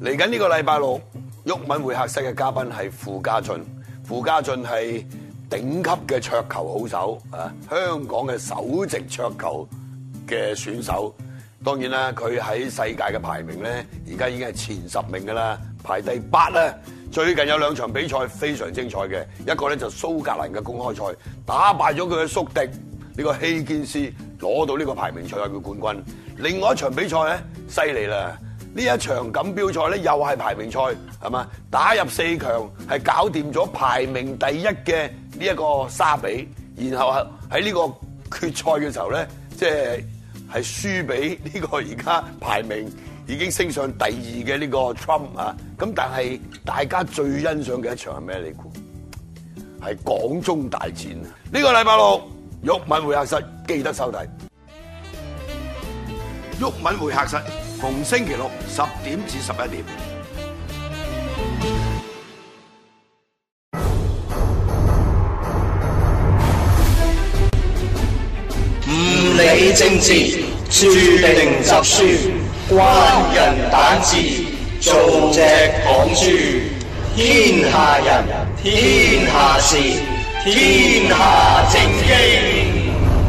嚟緊呢個禮拜六，毓民會客室嘅嘉賓係傅家俊。傅家俊係頂級嘅桌球好手啊，香港嘅首席桌球嘅選手。當然啦，佢喺世界嘅排名咧，而家已經係前10名㗎啦，排第8啦。最近有2場比賽非常精彩嘅，一個咧就蘇格蘭嘅公開賽，打敗咗佢嘅宿敵呢個希堅斯，攞到呢個排名賽嘅冠軍。另外一場比賽咧，犀利啦！呢一場錦標賽咧，又係排名賽，係嘛？打入4強係搞掂咗排名第1嘅呢一個沙比，然後喺呢個決賽嘅時候咧，即係輸俾呢個而家排名已經升上第2嘅呢個 Trump 啊！咁但係大家最欣賞嘅一場係咩？你估係港中大戰啊！呢個禮拜六毓民會客室記得收睇。毓民會客室逢星期六10點至11點。 唔理政治，注定執輸。關人膽字，做隻港豬。天下人，天下事，天下正經。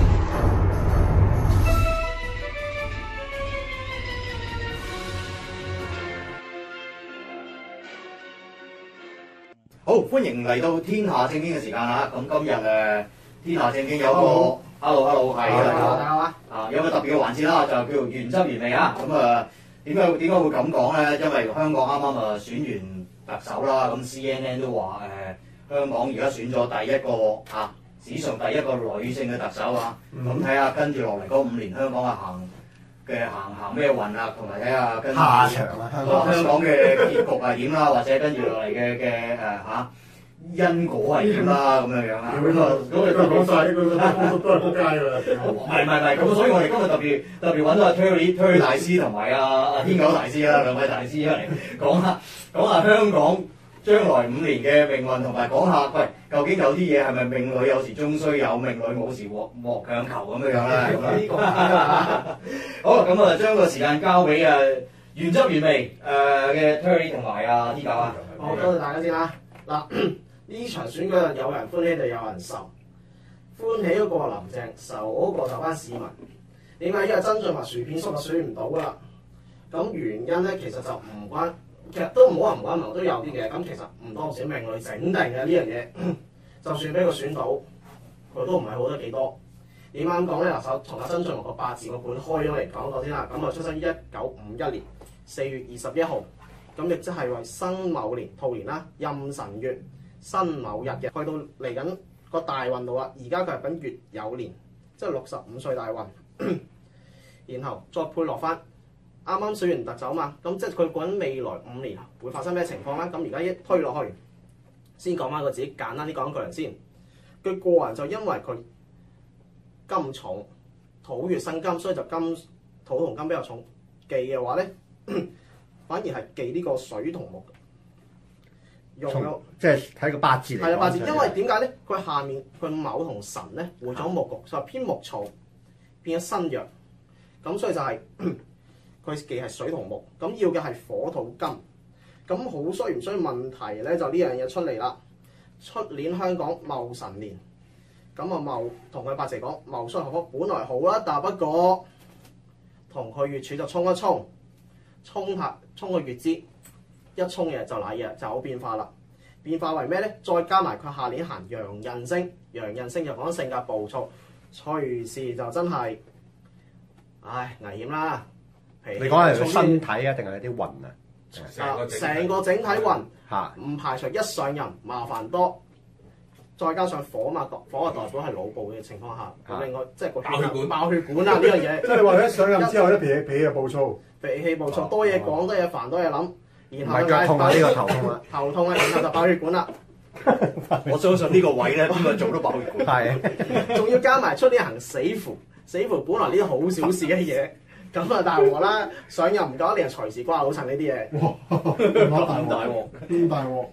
好，歡迎嚟到天下正經嘅時間啦！咁今日天下正經有個 hello 係有個特別嘅環節啦，就叫做原汁原味啊！咁點解會咁講咧？因為香港啱啱選完特首啦，咁 CNN 都話香港而家選咗第一個史上第一個女性嘅特首啊！咁睇下跟住落嚟嗰5年香港行咩運啊，同埋睇下跟住下場啊， 香港嘅結局係點啦，或者跟住落嚟嘅因果係點啦，咁樣啦。 咁你都講晒，都係撲街㗎啦。 唔係，咁所以我哋今日特別揾到阿 Terry 大師同埋阿天狗大師啦，兩位大師嚟講下香港將來5年嘅命運，同埋講下喂，究竟有啲嘢係咪命裏有時終須有，命裏冇時莫強求咁樣咧？好，咁將個時間交俾原汁原味嘅 Terry 同埋阿天狗啊。 好，多謝大家先啦。嗱，呢場選舉有人歡喜就有人愁，歡喜嗰個林鄭，愁嗰個就班市民。點解？因為曾俊華薯片叔就選唔到㗎啦。咁原因咧，其實就唔關，其實都唔好話唔關民，都有啲嘅。咁其實唔多唔少命裏整定嘅呢樣嘢，就算俾佢選到，佢都唔係好得幾多。點解咁講咧？嗱，首從阿曾俊華個八字個盤開咗嚟講過先啦。咁出生於1951年4月21號。咁亦即係為辛卯年兔年啦，壬辰月辛卯日嘅，去到嚟緊個大運度啦。而家佢係緊乙酉年，即係65歲大運。然後再配落翻啱啱選完特首嘛，咁即係佢講未來5年會發生咩情況啦。咁而家一推落去，先講翻佢自己簡單啲講個人先。佢個人就因為佢金重土月生金，所以就土同金比較重。忌嘅話咧。反而係忌呢個水同木，用咗即係睇個八字嚟。 係啊，八字，因為點解咧？佢下面佢卯同辰咧會咗木局，就偏木燥，變咗身弱。咁所以就係佢忌係水同木，咁要嘅係火土金。咁好衰唔衰問題咧？就呢樣嘢出嚟啦。出年香港戊辰年，咁戊同佢八字講戊戌合火，本來好啦，但不過同佢月柱就衝一衝。衝個月支，一衝嘢就瀨嘢，就有變化啦。變化為咩咧？再加埋佢下年行陽刃星，陽刃星就講性格暴躁，隨時就真係，危險啦。 你講係佢身體啊，定係啲運啊？ 成個整體運，唔排除一上任麻煩多，再加上火嘛，火嘅代表係腦部嘅情況下，另外即係個爆血管啊呢樣嘢。 即係你話佢一上任之後咧，脾氣就暴躁。 脾氣暴躁，多嘢講，多嘢煩，多嘢諗，然後腳痛啊，呢個頭痛啊， 頭痛啊，然後就爆血管啦。 我相信呢個位咧，邊個做都爆血管。 係，仲要加埋出年行死符，死符本來呢啲好小事嘅嘢，咁大鑊啦！上任唔夠1年，隨時瓜老襯呢啲嘢。 哇！大鑊，大鑊！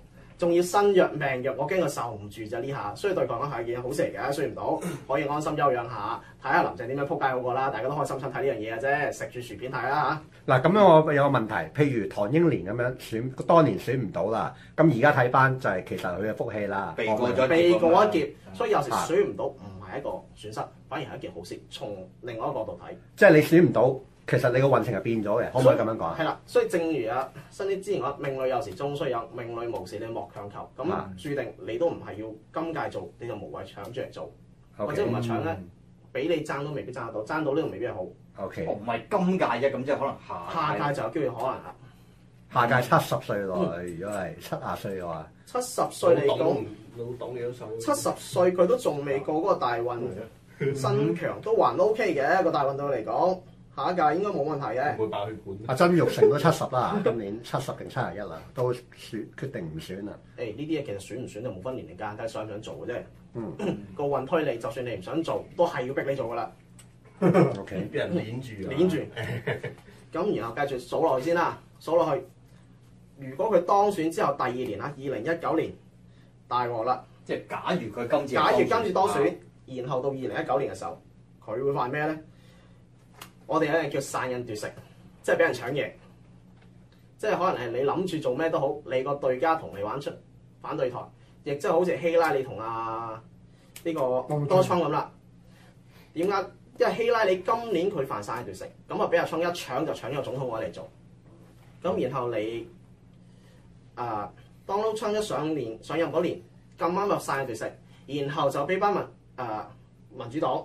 仲要身弱命弱，我驚佢受唔住咋呢下，所以對佢講係件好事嚟嘅，輸唔到可以安心休養下，睇下林鄭點樣撲街好過啦，大家都開心心睇呢樣嘢嘅啫，食住薯片睇啦嚇。 嗱咁樣我有個問題，譬如唐英年咁樣選，當年選唔到啦，咁而家睇翻就係其實佢嘅福氣啦， 避過咗避過一劫，所以有時選唔到唔係一個損失，反而係一件好事。從另外一個角度睇， 即係你選唔到，其實你個運程係變咗嘅，可唔可以咁樣講？ 係啦，所以正如新啲之前講，命裏有時終須有，命裏無時你莫強求。咁註定你都唔係要今屆做，你就無謂搶住嚟做，或者唔係搶咧，俾你爭都未必爭得到，爭到呢度未必係好。 OK， 唔係今屆啫，咁即係可能下屆就有機會可能啦。 下屆70歲咯，如果係70歲嘅話 ，70歲嚟講， 老黨幾多歲 ？70歲佢都仲未過嗰個大運，身強都還 OK 嘅，個大運對佢嚟講。下一屆應該冇問題嘅。 會爆血管。 阿曾鈺成都70啦，今年70定71啦，都決定唔選啦。 呢啲嘢其實選唔選就冇分年齡間，睇想唔想做嘅啫。個運推你，就算你唔想做，都係要逼你做噶啦。 OK， 俾人攆住。 攆住。咁然後繼續數落去先啦，數落去。如果佢當選之後第2年啦，2019年大鑊啦。 即係假如佢今次當選，然後到2019年嘅時候，佢會犯咩咧？我哋有一樣叫散印奪食，即係俾人搶贏，即係可能係你諗住做咩都好，你個對家同你玩出反對台，亦即係好似希拉里同呢個多倉咁啦。點解？因為希拉里今年佢犯散印奪食，咁啊俾阿倉一搶就搶咗總統位嚟做，咁然後你Donald Trump 一上任嗰年咁啱又散印奪食，然後就俾班民主黨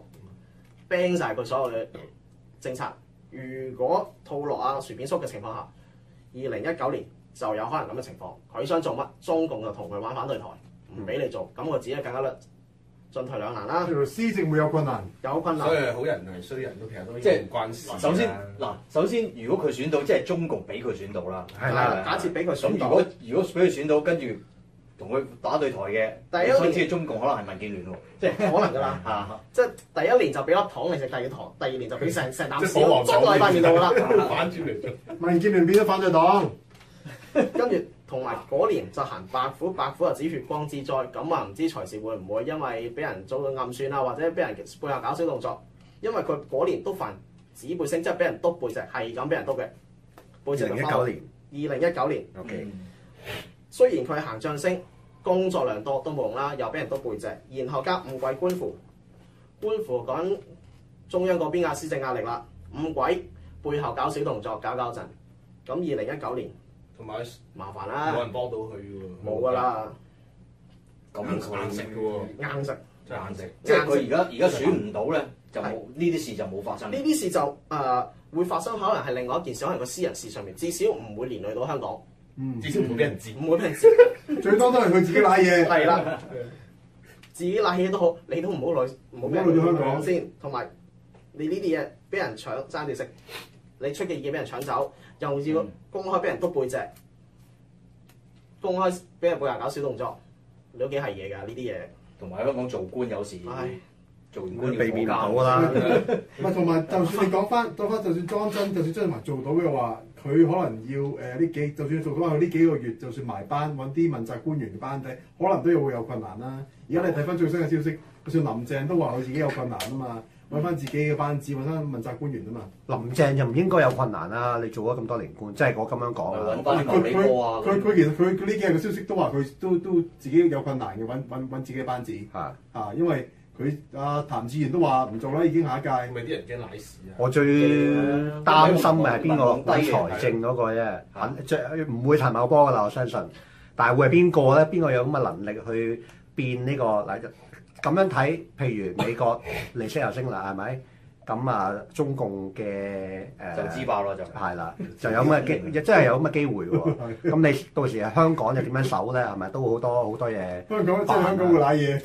ban 曬佢所有嘅政策。如果套落薯片叔嘅情況下，2019年就有可能咁嘅情況。佢想做乜，中共就同佢玩反對台，唔俾你做，咁我自己更加進退兩難啦。 施政會有困難， 有困難。 所以好人同衰人都其實都即係唔關事。 首先如果佢選到，即係中共俾佢選到啦。 係啦，假設俾佢選到。 咁如果俾佢選到，跟住同佢打對台嘅， 第一年中共可能係民建聯喎， 即係可能㗎啦。即係第一年就俾粒糖你食，第二年就俾成啖屎保捉落塊面度㗎啦。 反轉嚟做。 民建聯變咗反對黨， 跟住同埋嗰年就行白虎，白虎就指血光之災。咁唔知隨時會唔會因為俾人做暗算或者俾人背後搞小動作？因為佢嗰年都犯指背星，即係俾人篤背脊，係咁俾人篤嘅。背脊就翻。2019年。 OK。 雖然佢行將星，工作量多都冇用啦，又俾人篤背脊，然後加五鬼官符，官符講中央嗰邊施政壓力啦，五鬼背後搞小動作，搞震。咁2019年同埋麻煩啦， 冇人幫到佢喎， 冇㗎啦， 硬食嘅喎， 硬食， 真係硬食。 即係佢而家選唔到咧，就冇呢啲事就冇發生。 呢啲事就會發生，可能係另外一件事，可能個私人事上面，至少唔會連累到香港。 至少唔會俾人知， 唔會俾人知， 最多都係佢自己賴嘢。 係啦，自己賴嘢都好，你都唔好俾人香港先。同埋你呢啲嘢俾人搶爭住食，你出嘅嘢俾人搶走，又要公開俾人篤背脊，公開俾人背後搞小動作，你都幾係嘢㗎呢啲嘢。 同埋香港做官有時，做完官避免唔到啦。 唔係同埋，就算你講翻，就算莊真，就算張文做到嘅話，佢可能要就算做到佢呢幾個月，就算埋班揾啲問責官員嘅班底，可能都會有困難啦。而家你睇翻最新嘅消息，就算林鄭都話佢自己有困難啊嘛，揾翻自己嘅班子，揾翻問責官員啊嘛。 林鄭就唔應該有困難啦，你做咗咁多年官，即係我咁樣講啊。 揾翻麥美波啊！ 佢其實佢呢幾日嘅消息都話佢都自己有困難嘅，揾自己嘅班子。因為佢譚志源都話唔做啦，已經下一屆。 咪啲人驚賴屎啊！ 我最擔心嘅係邊個揾財政嗰個啫，唔會陳茂波㗎啦，我相信。但係會係邊個咧？邊個有咁嘅能力去變呢個嗱？咁樣睇，譬如美國利息又升啦，係咪？咁中共嘅就自爆啦，就係啦，就有咁嘅機，真係有咁嘅機會喎。咁你到時香港就點樣守咧？係咪都好多嘢？ 香港即係香港會賴嘢。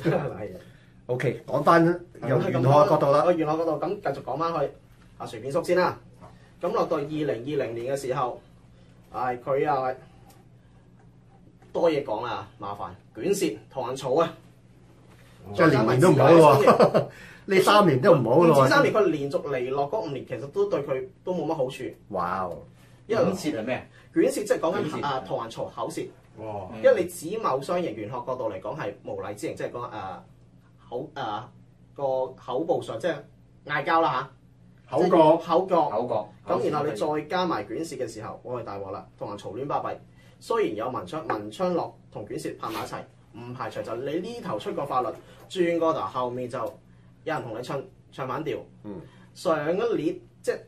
OK，講翻由玄學角度啦。 玄學角度咁繼續講翻去薯片叔先啦。咁落到2020年嘅時候，佢多嘢講啦，麻煩捲舌同人嘈啊！ 即係年年都唔好喎，呢3年都唔好咯。 唔止3年，佢連續嚟落嗰5年，其實都對佢都冇乜好處。 哇！ 因為捲舌係咩？ 捲舌即係講緊同人嘈口舌， 哇！ 因為你子卯雙形玄學角度嚟講係無禮之刑，即係講個口部上即係嗌交啦嚇， 口角口角。 口角。 咁然後你再加埋卷舌嘅時候，我係大鑊啦，同人嘈亂巴閉。雖然有文昌落同卷舌拍埋一齊，唔排除就你呢頭出個法律，轉個頭後面就有人同你唱反調。上一年即係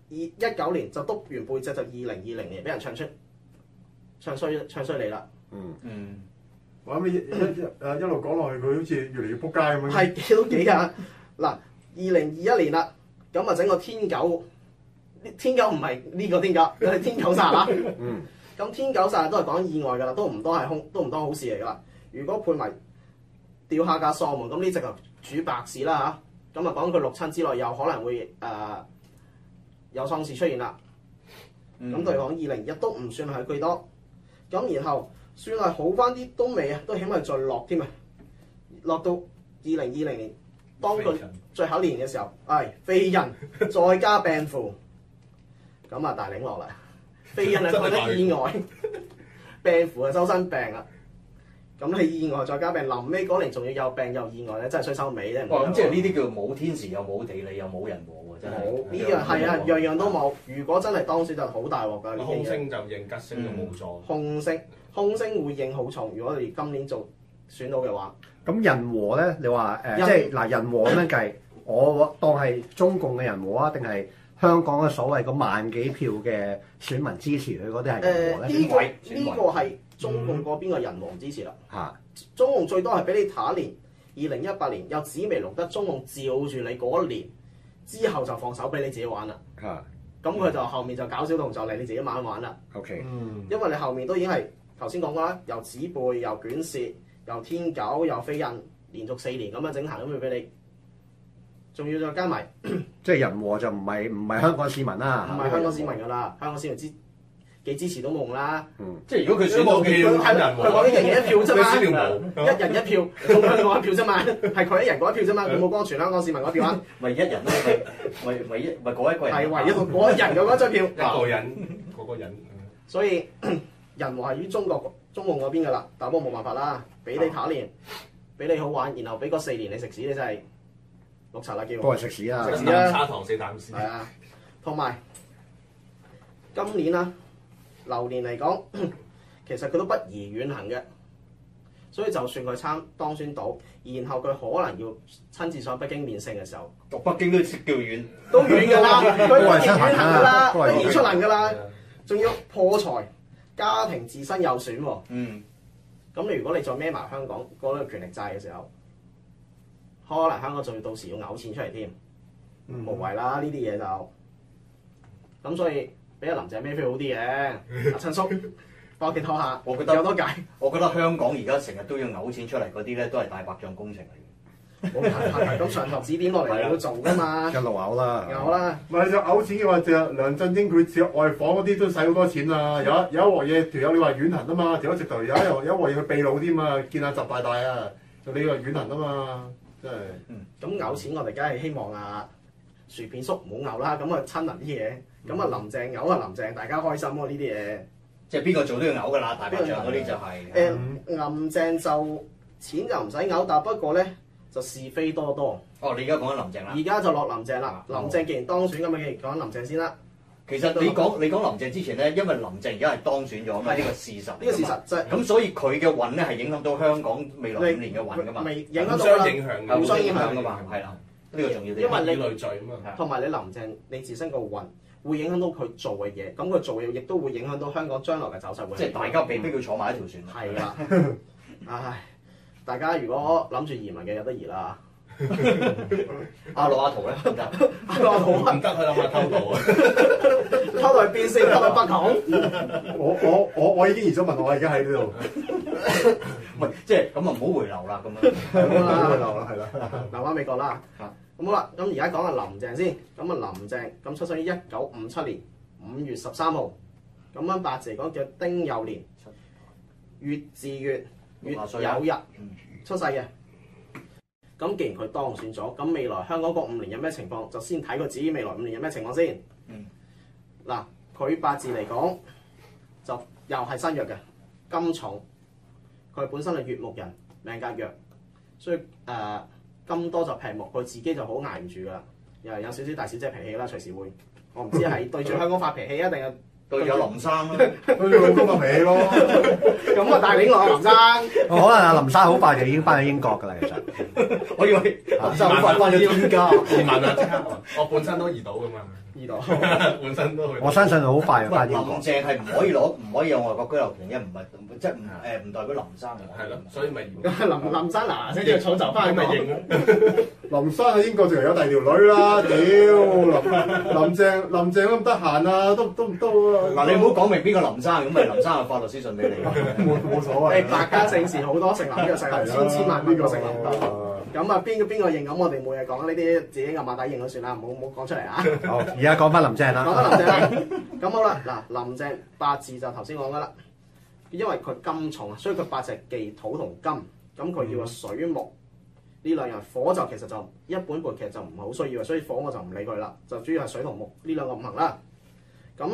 19年就督完背脊，就2020年俾人唱衰你啦。 我諗一路講落去，佢好似越嚟越撲街咁樣。 係都幾啊！嗱，2021年啦，咁啊整個天狗唔係呢個天狗，係天狗殺啦。咁天狗殺都係講意外㗎啦，都唔多好事嚟㗎啦。如果配埋掉下架喪門，咁呢隻就主白事啦嚇。咁啊講佢6親之內有可能會有喪事出現啦。咁對講2021都唔算係最多。咁然後算係好翻啲都未啊，都起碼再落添啊，落到2020年，當佢最後一年嘅時候，飛人再加病符，咁啊大領落啦。飛人係覺得意外，病符係周身病啊。咁你意外再加病，臨尾嗰年仲要有病又意外咧，真係衰收尾啫。 哇！咁即係呢啲叫冇天時又冇地利又冇人和喎，真係。 冇呢樣係啊，樣樣都冇。如果真係當選就好大鑊㗎。 空星就應，吉星就冇助。 空星會應好重。如果你今年選到嘅話， 咁人和咧，你話即係嗱人和咁樣計，我當係中共嘅人和啊，定係香港嘅所謂個萬幾票嘅選民支持佢嗰啲係人和咧？ 呢個係中共嗰邊嘅人和支持啦。中共最多係俾你打一年，2018年有紫微龍德，中共照住你嗰一年之後就放手俾你自己玩啦。咁佢就後面就搞小動作嚟，你自己慢慢玩啦。 OK， 因為你後面都已經係頭先講過啦，由指背、由卷舌、由天狗、由飛印，連續4年咁樣整行咁樣俾你，仲要再加埋， 即係人和就唔係香港市民啦， 唔係香港市民㗎啦，香港市民幾支持都冇用啦。 即係如果佢選到佢講一人一票啫嘛，一人一票，中香港一票啫嘛，係佢一人嗰一票啫嘛，佢冇幫全香港市民嗰一票啊。 咪一人咯，咪嗰一個人。 係唯一嗰一人嘅嗰張票。 一個人嗰個人。 所以人和係於中共嗰邊㗎啦，但不過冇辦法啦，俾你打年，俾你好玩，然後俾嗰4年你食屎，你真係綠茶啦叫。 都係食屎啊！ 食屎啦！ 砂糖4啖屎。 係啊，同埋今年啊。流年嚟講，其實佢都不宜遠行嘅，所以就算佢當選到，然後佢可能要親自上北京面聖嘅時候， 讀北京都叫遠， 都遠㗎啦，佢不宜遠行㗎啦，不宜出行㗎啦，仲要破財，家庭自身有損喎。咁如果你再孭埋香港嗰個權力債嘅時候，可能香港仲要到時要嘔錢出嚟添，無謂啦呢啲嘢就，咁所以。俾阿林鄭孭飛好啲嘅，阿陳叔翻屋企拖下， 我覺得有多解。 我覺得香港而家成日都要嘔錢出嚟嗰啲咧，都係大白象工程嚟嘅。咁上頭指點落嚟你都做㗎嘛， 一路嘔啦， 有啦。 唔係就嘔錢嘅話，就梁振英佢設外訪嗰啲都使好多錢啊！有一鑊嘢條友你話遠行啊嘛，條友直頭有一鑊嘢去秘魯添嘛，見下習大大啊，就你話遠行啊嘛，真係。 咁嘔錢我哋梗係希望啊薯片叔唔好嘔啦，咁啊親民啲嘢。咁啊林鄭嘔啊林鄭，大家開心喎呢啲嘢。 即係邊個做都要嘔㗎啦，大白象嗰啲就係。 林鄭就錢就唔使嘔，但不過咧就是非多多。 哦，你而家講緊林鄭啦。 而家就落林鄭啦。林鄭既然當選咁，既然講緊林鄭先啦。 其實你講林鄭之前咧，因為林鄭而家係當選咗嘛，呢個事實。呢個事實即係。 咁所以佢嘅運咧係影響到香港未來5年嘅運㗎嘛。 未影響到互相影響。 互相影響㗎嘛，係啦。呢個重要啲。 因為你累贅啊嘛。 同埋你林鄭你自身個運。會影響到佢做嘅嘢，咁佢做嘅嘢亦都會影響到香港將來嘅走勢。 即係大家被逼要坐埋一條船。 係啦，唉，大家如果諗住移民嘅有得移啦。 阿羅阿圖咧唔得， 阿羅阿圖唔得，佢諗下偷渡啊， 偷渡去邊先？偷去北港。 我已經移咗民，我而家喺呢度。 唔係，即係咁啊，唔好回流啦，咁樣。 回流啦，係啦， 留翻美國啦。咁好啦，咁而家講下林鄭先。咁啊林鄭咁出生於1957年5月13號，咁樣八字嚟講叫丁酉年，月字月有日出世嘅。咁既然佢當選咗，咁未來香港嗰5年有咩情況，就先睇佢自己未來5年有咩情況先。嗱，佢八字嚟講就又係身弱嘅， 金重，佢本身係乙木人，命格弱，所以金多就劈木，佢自己就好捱唔住噶啦，又有少少大小姐脾氣啦，隨時會，我唔知係對住香港發脾氣啊，定係對有林生啦， 對住老公嘅脾氣咯。 咁啊帶領我林生， 可能阿林生好快就已經翻去英國㗎啦，其實。 我以為林生好快翻咗天家， 移民啊！即刻，我本身都移到噶嘛， 呢度本身都去。 我相信好快就喂，林翻英國。 鄭係唔可以有外國居留權嘅，唔係即係唔代表林生嘅。 係咯，所以咪移民。 林生嗱聲着草就翻去咪講。 認咯。 林生喺英國仲有第二條女啦，屌林鄭咁得閒啊，都嗱，你唔好講明邊個林生，咁咪林生係發律師信俾你。 冇所謂。 誒百家姓氏好多姓林，呢個世界千萬邊個姓林得。咁啊，邊個認咁，我哋冇嘢講，呢啲自己暗馬底認咗算啦，唔好講出嚟啊！ 好，而家講翻林鄭啦。 講翻林鄭啦，咁好啦，嗱，林鄭八字就頭先講噶啦，因為佢金重啊，所以佢八字忌土同金，咁佢要個水木呢兩樣，火就其實就一本其實就唔係好需要嘅，所以火我就唔理佢啦，就主要係水同木呢兩個唔行啦。咁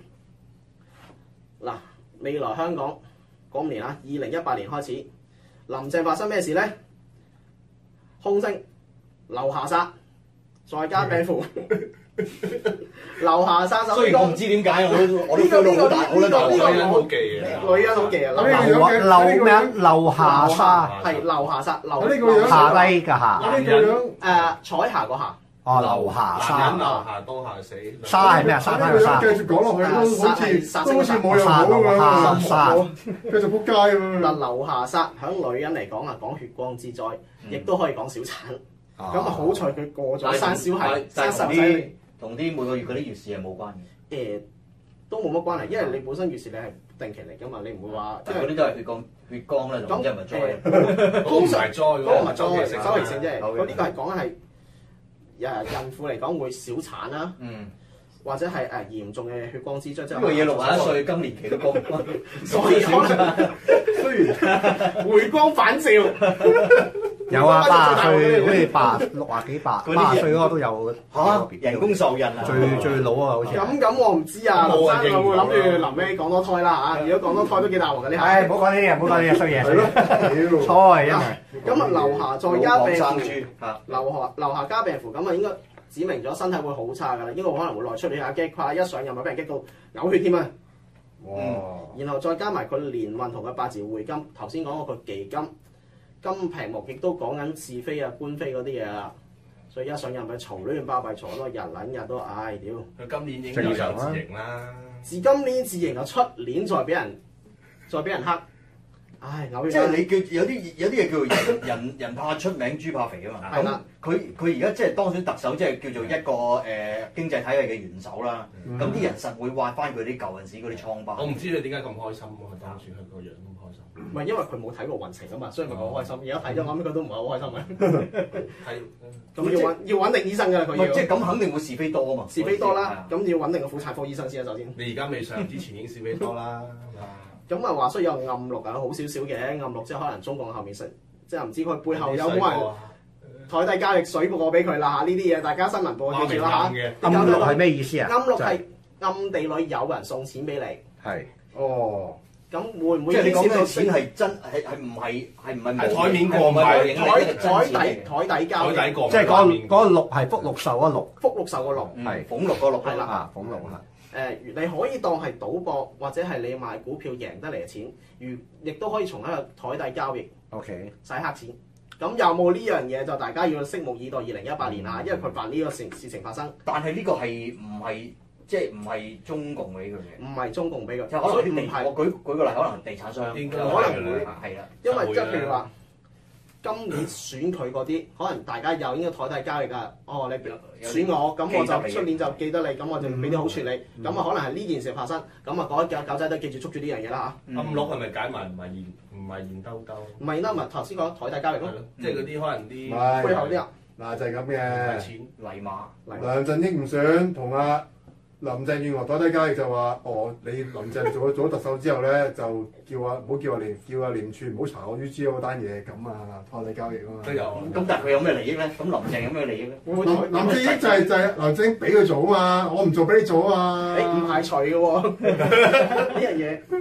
嗱，未來香港嗰5年啦，2018年開始，林鄭發生咩事咧？空星、流下煞，再加病符，流下煞手。 雖然我唔知點解，我都 feel 到好大，好大女人好忌嘅， 女人好忌啊！ 流咩啊？流下沙， 係流下煞， 呢個樣下低嘅下。 呢個樣彩霞個霞。 哦，流下男人留沙。 下刀下死。 沙係咩啊？沙灘嘅沙。 繼續講落去都好似冇用好咁樣， 沙繼續撲街咁樣。 嗱，流下煞響女人嚟講啊，講血光之災，亦都可以講小產。咁啊，好彩佢過咗生小孩、生細仔， 同啲每個月嗰啲月事係冇關嘅。 都冇乜關係，因為你本身月事你係定期嚟㗎嘛，你唔會話。 但係嗰啲都係血光啦，咁即係咪災？ 通常災嗰個唔係災， 周周期性啫。佢呢個係講係孕婦嚟講會小產啦，或者係嚴重嘅血光之災。即係呢個嘢61歲，今年期都光， 所以可能雖然回光返照。 有啊，80歲好似60幾80歲嗰個都有嚇人工受孕啊！ 最老啊，好似。 咁我唔知啊，林生會諗住臨尾講多胎啦嚇。如果講多胎都幾大鑊㗎呢下。 唉，唔好講呢啲嘢，唔好講呢啲衰嘢。 係咯， 錯因為。 咁啊，留下再加病符， 豬嚇， 留下加病符，咁啊應該指明咗身體會好差㗎啦，應該可能會內出血啊，激垮，一上任就俾人激到嘔血添啊！然後再加埋佢年運同佢八字會金，頭先講過佢忌金，金平木亦都講緊是非啊、官非嗰啲嘢啦，所以一上任咪嘈亂巴閉，嘈到日撚日都唉屌！ 佢今年已經有自刑啦， 自今年自刑就出年再俾人黑。唉，嘔血！ 即係你叫有啲嘢叫人怕出名，豬怕肥啊嘛。 係啦， 佢而家即係當選特首，即係叫做一個經濟體系嘅元首啦。咁啲人實會挖翻佢啲舊陣時嗰啲瘡疤。 我唔知佢點解咁開心喎，佢當選佢個樣咁開心。 唔係因為佢冇睇過運程啊嘛，所以咪好開心。而家睇咗，我諗佢都唔係好開心嘅。 係咁要揾定醫生㗎啦，佢要。 即係咁肯定會是非多啊嘛。 是非多啦，咁要揾定個婦產科醫生先啊，首先。 你而家未上之前已經是非多啦。 咁啊話雖有暗錄啊，好少少嘅暗錄，即係可能中共後面即係唔知佢背後有冇人台底交易水過俾佢啦嚇，呢啲嘢大家新聞報記住啦嚇。 暗錄係咩意思啊？ 暗錄係暗地裏有人送錢俾你。 係。 哦。 咁會唔會即係你講嘅牽涉到錢係真係唔係係台面過買台底交易？ 即係嗰個六係福祿壽嗰六。 福祿壽個祿。 係。 俸祿個祿。 係啦。 啊，俸祿啊。 你可以當係賭博，或者係你買股票贏得嚟嘅錢，亦都可以從一個台底交易。 OK。 洗黑錢。咁有冇呢樣嘢就大家要拭目以待2018年啦，因為佢辦呢個事情發生。 但係呢個係唔係即係唔係中共俾佢嘅？ 唔係中共俾佢， 所以我舉個例，可能地產商可能會係啦， 因為即係譬如話今年選佢嗰啲，可能大家又應該台底交易㗎。哦，你選我，咁我就出年就記得你，咁我就俾啲好處你。咁啊，可能係呢件事發生，咁啊，嗰啲狗仔都記住捉住呢樣嘢啦嚇。 暗錄係咪解埋唔係現兜兜？ 唔係啦，咪頭先講台底交易咯， 即係嗰啲可能啲背後啲人嗱就係咁嘅。 錢泥馬。 梁振英唔選，同阿林鄭月娥台底交易就話：你林鄭做咗特首之後咧，就叫唔好叫阿廉署唔好查我 UGL 嗰單嘢咁啊，台底交易啊嘛。 都有。 咁但係佢有咩利益咧？咁林鄭有咩利益咧？ 林鄭英就係梁振英俾佢做啊嘛，我唔做俾你做啊嘛。 唔排除嘅喎呢樣嘢。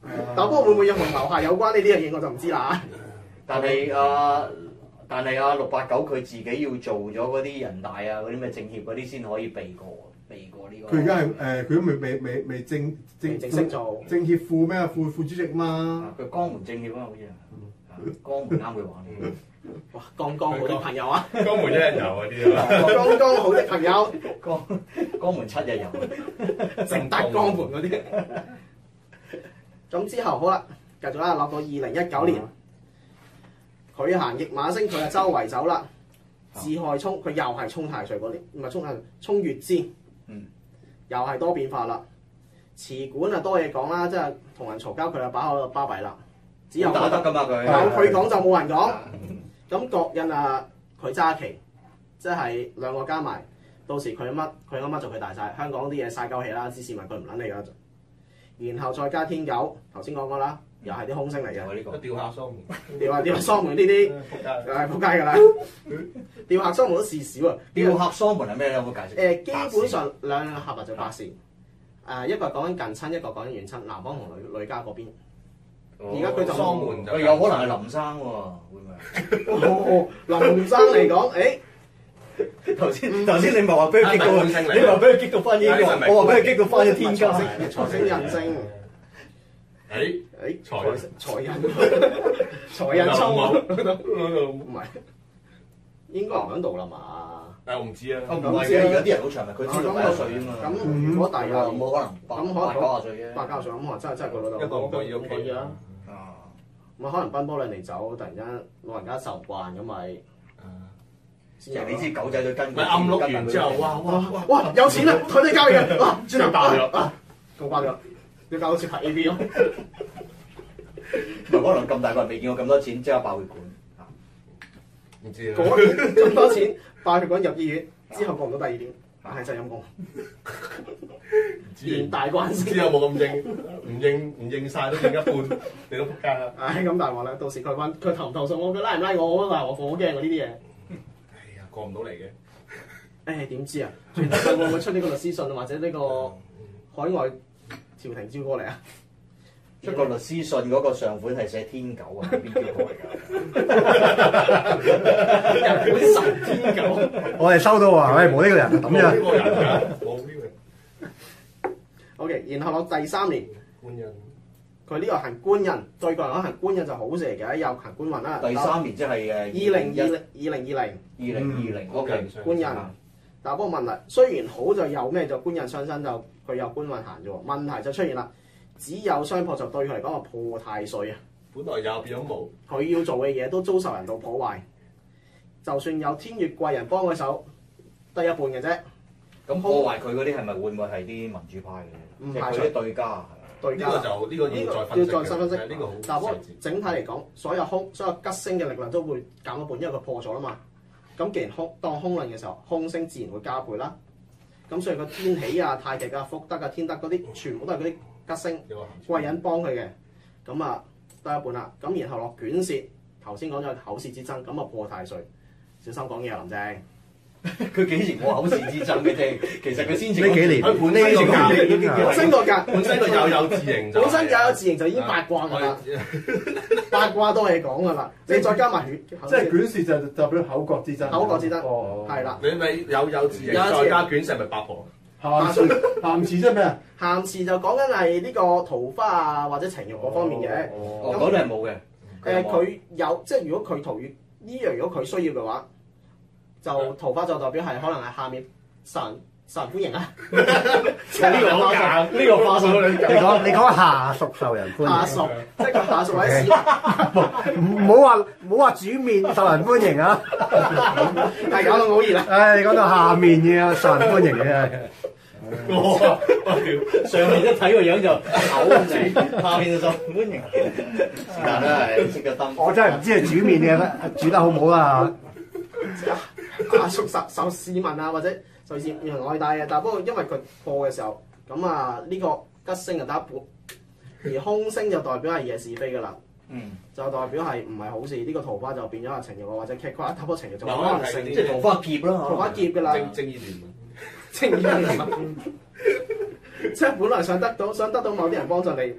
但不過會唔會有同樓下有關呢啲嘅嘢我就唔知啦。 但係689佢自己要做咗嗰啲人大啊嗰啲咩政協嗰啲先可以避過呢個。 佢而家係佢都未正式做政協副咩副主席嘛。 佢江門政協啊，好似江門啱佢玩。 哇，剛剛好的朋友啊！ 江門一日遊嗰啲啊， 剛剛好的朋友， 江門7日遊， 正德江門嗰啲。咁之後好啦，繼續啦，落到2019年，佢行驛馬星，佢就周圍走啦。自害衝，佢又係衝太歲嗰年，唔係衝太歲，衝月支，又係多變化啦。祠館啊多嘢講啦，即係同人嘈交，佢就把口巴閉啦。只有打得㗎嘛佢， 有佢講就冇人講。咁國印啊，佢揸旗，即係兩個加埋，到時佢乜就佢大晒。香港啲嘢嘥鳩氣啦，啲市民佢唔撚理㗎。然後再加天狗，頭先講過啦，又係啲空星嚟嘅。 呢個吊客喪門， 吊客喪門呢啲，係仆街㗎啦。吊客喪門都事少啊。 吊客喪門係咩咧？有冇解釋？ 基本上兩個合埋就8線。一個講緊近親，一個講緊遠親，男方同女家嗰邊。而家佢就喪門就有可能係林生喎，會唔會？ 林生嚟講， 頭先你咪話俾佢激到，你話俾佢激到翻呢個，我話俾佢激到翻咗天家。 財星印星。財印衝唔係應該唔喺度啦嘛？ 我唔知啊。 唔係嘅，而家啲人好長命，佢知道8歲啊嘛。 咁如果大約冇可能咁可能 90歲啫。 80歲咁可能真係個老豆一個唔可以屋企啊。咁可能奔波兩年走，突然間老人家受慣咁咪。 你知狗仔都跟。 咪暗碌完之後， 哇！有錢啦，佢哋交易嘅，哇！ 轉頭爆咗， 咁爆咗，你搞到似拍 A.V. 咯。 唔係可能咁大個人未見過咁多錢，即刻爆血管。 唔知啊。 咁多錢爆血管入醫院，之後過唔到第二年，係真係陰公。連大關先。 之後冇咁應，唔應曬都應一半，你都仆街啦。 唉，咁大鑊啦！到時佢投唔投訴我，佢拉唔拉我，我好驚喎呢啲嘢。 過唔到嚟嘅。 誒點知啊？傳達會唔會出呢個律師信或者呢個海外調停招過嚟啊？ 出個律師信嗰個上款係寫天狗啊，邊叫過嚟㗎？ 日本神天狗。 我哋收到話，喂冇呢個人咁樣。 冇呢個人㗎，冇呢個人。 OK，然後落第3年。 觀音。 佢呢個行官印，對個人講行官印就好事嚟嘅，又行官運啦。 第3年即係 2020 OK 官印。但不過問題，雖然好就有咩就官印上身就佢有官運行啫喎，問題就出現啦，只有相破就對佢嚟講係破太歲啊。 本來有變咗冇。 佢要做嘅嘢都遭受人道破壞，就算有天月貴人幫佢手，得一半嘅啫。 咁破壞佢嗰啲係咪會唔會係啲民主派嘅？ 唔係佢啲對家。 呢個就呢個要再分析。 要再分析。 呢個好。 但係整體嚟講，所有吉星嘅力量都會減一半，因為佢破咗啦嘛。咁既然當空運嘅時候，空星自然會加倍啦。咁所以個天喜啊、太極啊、福德啊、天德嗰啲，全部都係嗰啲吉星貴人幫佢嘅。咁啊得一半啦。咁然後落卷舌，頭先講咗口舌之爭，咁啊破太歲。小心講嘢啊，林鄭。 佢幾時冇口舌之爭嘅啫？其實佢先至呢幾年， 佢本身個格， 本身個格， 本身個有字形， 本身有字形就已經八卦㗎啦，八卦都係講㗎啦。你再加埋血， 即係卷舌就代表口角之爭。 口角之爭，係啦。 你咪有字形，再加卷舌咪八婆。 鹹詞即係咩啊？ 鹹詞就講緊係呢個桃花啊或者情慾嗰方面嘅。 嗰啲係冇嘅。 佢有即係如果佢桃月呢樣，如果佢需要嘅話。就桃花就代表係可能係下面受人歡迎啦。 呢個好假，呢個花絮你講下屬受人歡迎。 下屬即係個下屬或者市民。 唔好話主面受人歡迎啊！ 係搞到好熱啦。 你講到下面嘅受人歡迎嘅。 上面一睇個樣就口咁正，下面就受歡迎。是但啦，係熄咗燈。 我真係唔知係煮面嘅煮得好唔好啦。 下屬受市民啊，或者受市民愛戴嘅，但不過因為佢破嘅時候，咁啊呢個吉星就得一半，而空星就代表係嘢是非噶啦，就代表係唔係好事。呢個桃花就變咗係情慾或者劇跨一波情慾就可能成即係桃花劫啦， 桃花劫噶啦， 正義聯盟， 正義聯盟，即係本來想得到某啲人幫助你，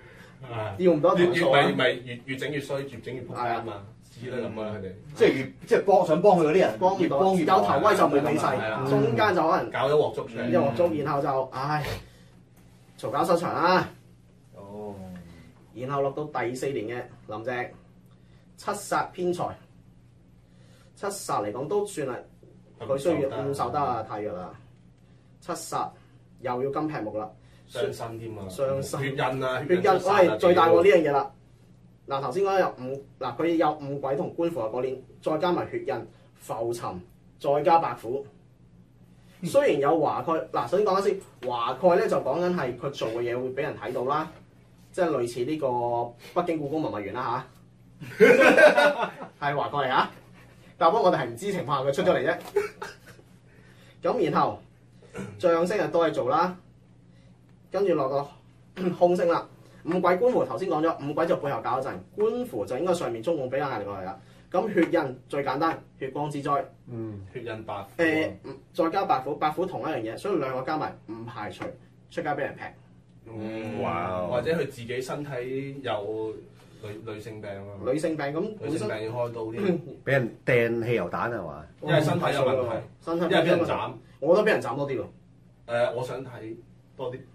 要唔到投訴啊！ 越整越衰，越整越仆街啊嘛，似都係咁啊佢哋。 即係想幫佢嗰啲人， 幫唔到， 越幫越有頭威就冇尾係勢，中間就可能搞咗鑊粥出嚟， 一鑊粥，然後就嘈交收場啦。 哦， 然後落到第4年嘅林鄭七殺偏財，七殺嚟講都算係佢需要唔受得啊，太弱啦。七殺又要金劈木啦， 傷身添啊， 傷身血印啊， 血印，最大鑊呢樣嘢啦。嗱頭先講有佢有五鬼同官符啊嗰年，再加埋血印、浮沉，再加白虎。雖然有華蓋，首先講緊先，華蓋咧就講緊係佢做嘅嘢會俾人睇到啦，即係類似呢個北京故宮文物園啦嚇，係華蓋嚟嚇。但不過我哋係唔知情況下佢出咗嚟啫。咁然後象星就多嘢做啦，跟住落個空星啦。五鬼官符頭先講咗，五鬼就背後搞一陣，官符就應該上面中共俾下壓力落嚟啦。咁血印最簡單，血光之災。 血印白。 再加白虎，白虎同一樣嘢，所以兩個加埋唔排除出街俾人劈。 哇！或者佢自己身體有女性病啊。 女性病咁， 女性病要開刀添。 俾人掟汽油彈係嘛？ 因為身體有問題， 身體因為俾人斬。 我覺得俾人斬多啲咯。 我想睇多啲。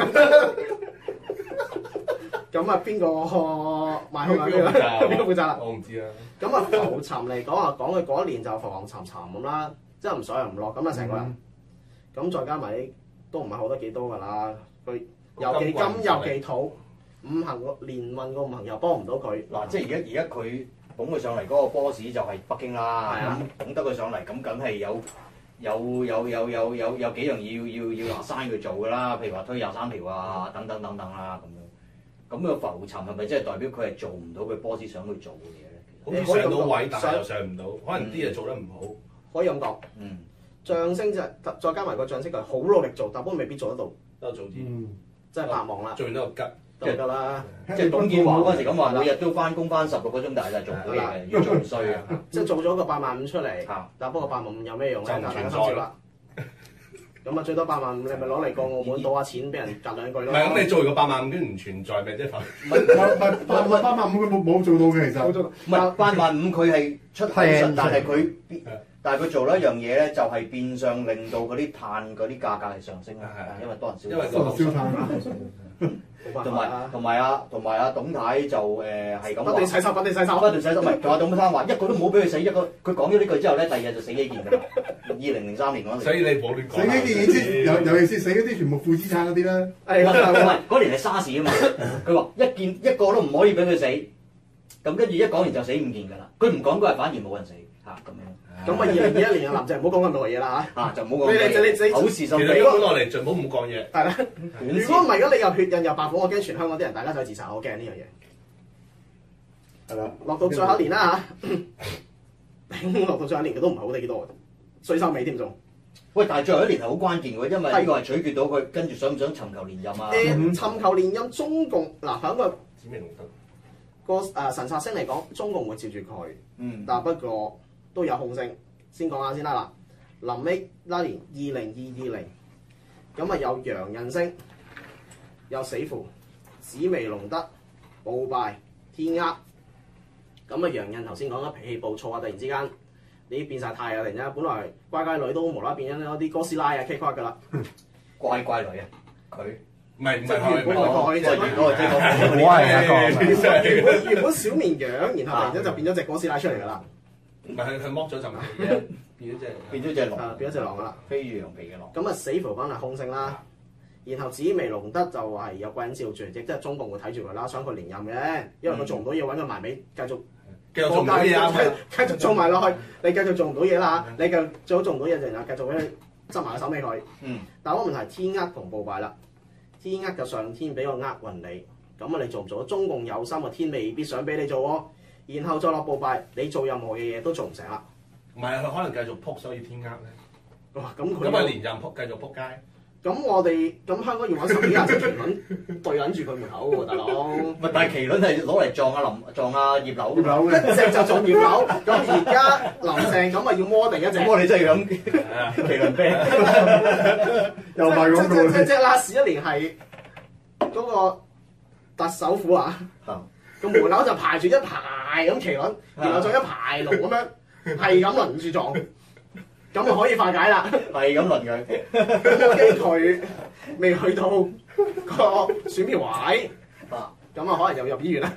咁啊，邊個賣兇啊？邊個負責啦？ 我唔知啊。 咁啊，浮沉嚟講佢嗰一年就浮浮沉沉咁啦，即係唔上又唔落咁啊，成個人。咁再加埋都唔係好得幾多㗎啦。佢又忌金又忌土，五行連運個五行又幫唔到佢。 嗱，即係而家佢捧佢上嚟嗰個 boss 就係北京啦。咁捧得佢上嚟，咁梗係有幾樣要生佢做㗎啦。譬如話推23條啊，等等啦咁樣。咁個浮沉係咪即係代表佢係做唔到佢 boss 想去做嘅嘢咧？ 好似上到位，但係又上唔到，可能啲嘢做得唔好。 可以咁講。象星就再加埋個象星，佢好努力做，但不過未必做得到。 得做啲， 真係白忙啦。 做完都個吉， 都得啦。 即係董建華嗰陣時咁話，每日都翻工翻16個鐘，但係就做唔到嘢嘅，越做越衰啊！ 即係做咗個85000出嚟，但不過85000有咩用咧？大家心照啦。咁啊，最多85000，你咪攞嚟過澳門賭下錢，俾人夾兩句咯。 唔係咁，你做完個85000都唔存在咪即係浮？ 唔係85000佢冇做到嘅其實。 唔係85000佢係出口術，但係佢做咗一樣嘢咧，就係變相令到嗰啲碳嗰啲價格係上升啦，因為多人燒。 因為燒炭。 同埋啊董太就係咁話。 不斷洗手， 唔係，仲有董生話一個都唔好俾佢死，一個佢講咗呢句之後咧，第二日就死幾件㗎啦。2003年嗰陣時。 所以你唔好亂講。 死嗰啲先，尤其是死嗰啲全部負資產嗰啲咧。 唔係嗰年係沙士啊嘛，佢話一個都唔可以俾佢死，咁跟住一講完就死5件㗎啦。佢唔講嗰日反而冇人死嚇咁樣。 咁啊，2021年嘅林鄭唔好講咁多嘢啦嚇。 就唔好講。你口是心非。 其實本來嚟盡好唔講嘢。 係啦。如果唔係，如果你又血印又白虎，我驚全香港啲人大家就自殺，我驚呢樣嘢。係啦，落到最後一年啦嚇，落到最後一年佢都唔係好得幾多，衰收尾添仲。 喂，但係最後一年係好關鍵喎，因為呢個係取決到佢跟住想唔想尋求連任啊？ 尋求連任，中共喺個指明龍德個神煞星嚟講，中共會照住佢。但不過都有控星，先講下先啦嗱。臨尾嗰年2022年，咁啊有陽刃星，有死符、紫微龍德、暴敗、天厄。咁啊陽刃頭先講啦，脾氣暴躁啊，突然之間你變晒態啊，突然之間本來乖乖女都無啦啦變咗啲哥斯拉啊 K 夸㗎啦。 乖乖女啊，佢唔係原本係即係原本小綿羊，然後突然間就變咗隻哥斯拉出嚟㗎啦。 唔係佢剝咗陣皮嘅，變咗隻狼， 變咗隻狼㗎啦， 飛住羊皮嘅狼。 咁啊死符翻係空星啦，然後紫微龍德就係有個人照住，即係中共會睇住佢啦，想佢連任嘅，因為佢做唔到嘢，揾佢埋尾繼續做唔到嘢啊， 繼續做埋落去，你繼續做唔到嘢啦，你最好做唔到嘢就繼續俾佢執埋個手尾佢。但係個問題係天厄同暴敗啦，天厄就上天俾個厄運你，咁啊你做唔做？中共有心啊，天未必想俾你做喎。然後再落暴敗，你做任何嘅嘢都做唔成啦。 唔係佢可能繼續撲，所以天厄咧。 哇！咁佢咁啊連任撲繼續撲街。 咁我哋咁香港要揾10幾廿隻麒麟對撚住佢門口喎，大佬。 咪但係麒麟係攞嚟撞阿葉劉嘅，一隻就撞葉劉。咁而家林鄭咁啊要摸定一隻。 摸你真係咁麒麟啤， 又賣廣告。 即係 last 1年係嗰個特首府啊，個門口就排住一排咁麒麟，然後再一排龍咁樣，係咁輪住撞，咁就可以化解啦。 係咁輪佢。 咁我驚佢未去到個選票位，咁啊可能又入醫院啦，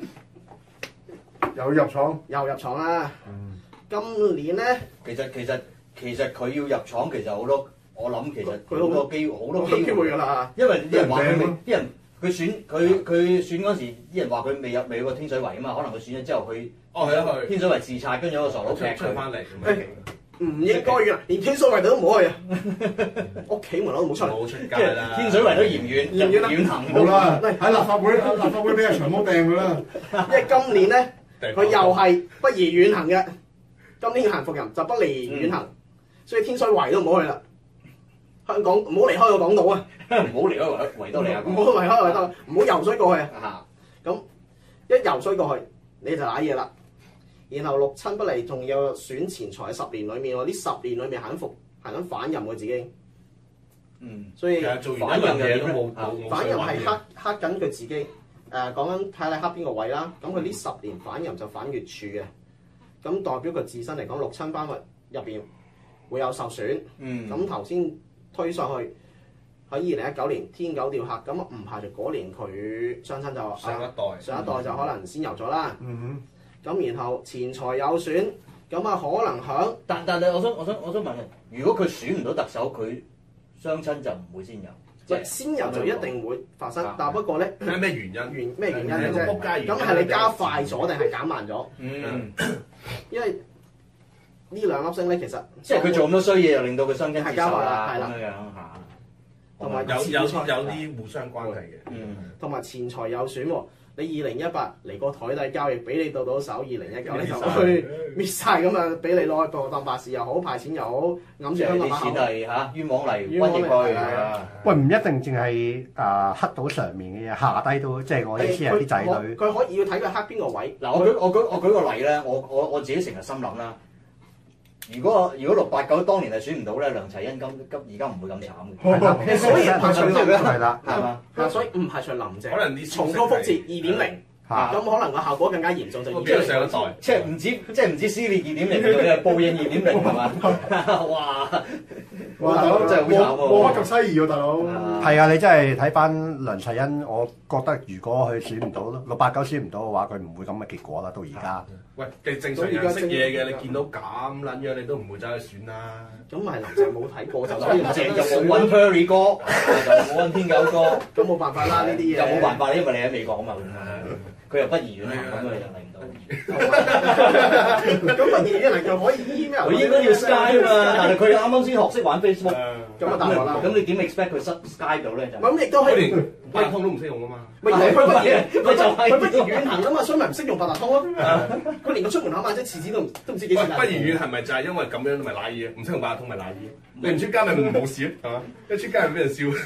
有入廠， 又入廠啦。今年咧， 其實佢要入廠，其實好多，我諗其實佢好多機會㗎啦。 因為啲人話佢未，啲人佢選嗰時，啲人話佢未去過天水圍啊嘛，可能佢選咗之後去天水圍視察，跟住有個傻佬劈佢翻嚟。 唔應該嘅，連天水圍都唔好去啊！屋企門口都唔好出嚟。 冇出街啦。 天水圍都嫌遠，遠行。 好啦，喺立法會俾阿長毛掟佢啦。 因為今年咧，佢又係不宜遠行嘅。今年行復人就不宜遠行，所以天水圍都唔好去啦。香港唔好離開個港島啊！ 唔好離開維多利亞港。 唔好離開維多，唔好游水過去啊！咁一游水過去，你就揦嘢啦。然後六親不利，仲有選錢財10年裏面喎，呢10年裏面行緊反任喎自己。所以反任嘅嘢都冇。 反任係黑緊佢自己。講緊睇你黑邊個位啦。咁佢呢10年反任就反越處嘅。咁代表佢自身嚟講，六親班入邊會有受損。咁頭先推上去喺2019年天九掉客，咁唔排除嗰年佢雙親就上一代就可能先遊咗啦。咁然後錢財有損，咁啊可能響。 但係我想問你，如果佢選唔到特首，佢雙親就唔會先遊。 先遊就一定會發生，但不過咧， 咩原因？ 咩原因嘅啫？咁係你加快咗定係減慢咗？因為呢兩粒星咧，其實即係佢做咁多衰嘢，又令到佢雙親係加快啦，係啦， 嚇。 同埋有啲互相關係嘅。 同埋錢財有損喎。你2018嚟個台底交易，俾你到手2019你就去搣晒咁啊！俾你攞去當白事又好，派錢又好，揞住香港啲錢係冤枉嚟瘟疫去。 喂，唔一定淨係黑到上面嘅嘢，下低都即係我意思係啲仔女。 佢可以要睇佢黑邊個位。 嗱，我舉個例咧，我自己成日心諗啦。如果689當年係選唔到咧，梁齊恩今而家唔會咁慘嘅。 所以唔排除係啦， 係嘛？ 所以唔排除林鄭可能啲重蹈覆轍2.0，咁可能個效果更加嚴重，就變咗上一代。 即係唔止撕裂2.0，仲有報應2.0係嘛？哇！大佬真係好慘喎， 禍不及妻兒喎，大佬。 係啊，你真係睇翻梁齊恩，我覺得如果佢選唔到689選唔到嘅話，佢唔會咁嘅結果啦。到而家。 喂，正常人識嘢嘅，你見到咁撚樣，你都唔會走去選啦。 咁咪林鄭冇睇過就所以林鄭又冇揾 Perry 哥，又冇揾天狗哥， 咁冇辦法啦呢啲嘢。 又冇辦法，因為你喺美國啊嘛，佢又不宜遠行，咁佢就嚟唔到。 咁不宜遠行就可以 email。 佢應該要 Skype 啊嘛，但係佢啱啱先學識玩 Facebook。 咁啊大鑊啦！ 咁你點 expect 佢 Skype 到咧？就咁亦都係連八達通都唔識用啊嘛。 咪佢不宜遠行啊嘛，所以咪唔識用八達通咯。佢連個出門口買張廁紙都唔知幾錢。 不宜遠係咪就係因為咁樣咪賴嘢？唔識用八達通咪賴嘢？你唔出街咪冇事係嘛？一出街咪俾人笑。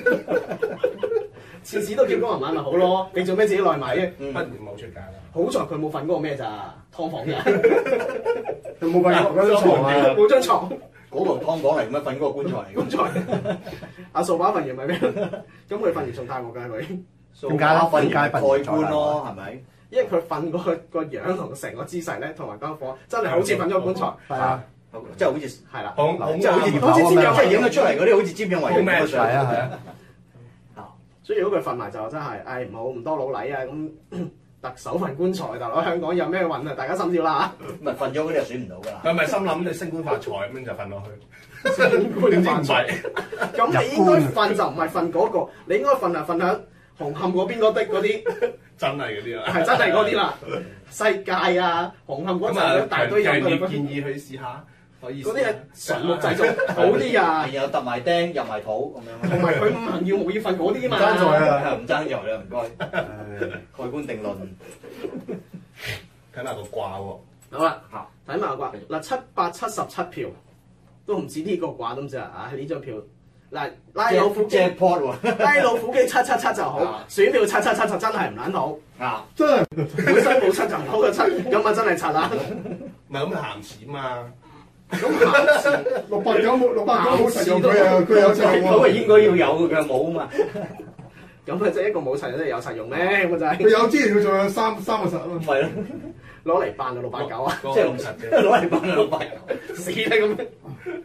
廁紙都叫工人買咪好咯，你做咩自己內買嘅？ 不如冇出街啦。 好在佢冇瞓嗰個咩咋，劏房嘅。 佢冇瞓嗰張床啊！ 冇張床。 嗰個劏房嚟咩？瞓嗰個棺材嚟。 棺材。阿掃把瞓完咪咩？咁佢瞓完仲大鑊㗎佢。 點解咧？ 瞓完蓋棺咯，係咪？ 因為佢瞓個樣同成個姿勢咧，同埋間房真係好似瞓咗個棺材。 係啊， 即係好似係啦， 即係好似尖樣，即係影佢出嚟嗰啲好似尖樣圍咁嘅相。 係啊係啊。 所以如果佢瞓埋就真係，唔好咁多老禮啊咁。特首瞓棺材，大佬香港有咩運啊？大家心照啦咪瞓咗嗰啲就選唔到㗎啦。 佢咪心諗你升官發財咁樣就瞓落去。 升官發財。 咁你應該瞓就唔係瞓嗰個，你應該瞓係瞓喺紅磡嗰邊嗰啲。 真係嗰啲啦。 係真係嗰啲啦，世界啊，紅磡嗰陣一大堆人建議佢試下。 嗰啲係純木製造好啲啊， 然後揼埋釘入埋土咁樣。 同埋佢五行要木要瞓嗰啲嘛。 唔爭在啊， 唔爭在啦，唔該。蓋棺定論。 睇埋個卦喎。 好啦，睇埋個卦嗱，777票都唔止呢個卦都唔知啊！呢張票嗱拉老虎機 jackpot 喎， 拉老虎機777就好，選票777就真係唔撚好。 啊， 真係本身冇7就唔好個7，咁啊真係7啦。 唔係咁鹹錢嘛。 咁鹹錢 689冇實用佢啊，佢有實用咁啊應該要有佢冇啊嘛。 咁啊即係一個冇齊，即係有齊用咩？咁就係佢有之前佢仲有三個實啊嘛。 係咯， 攞嚟扮啊689啊， 即係老實嘅。 攞嚟扮689， 死啦咁樣。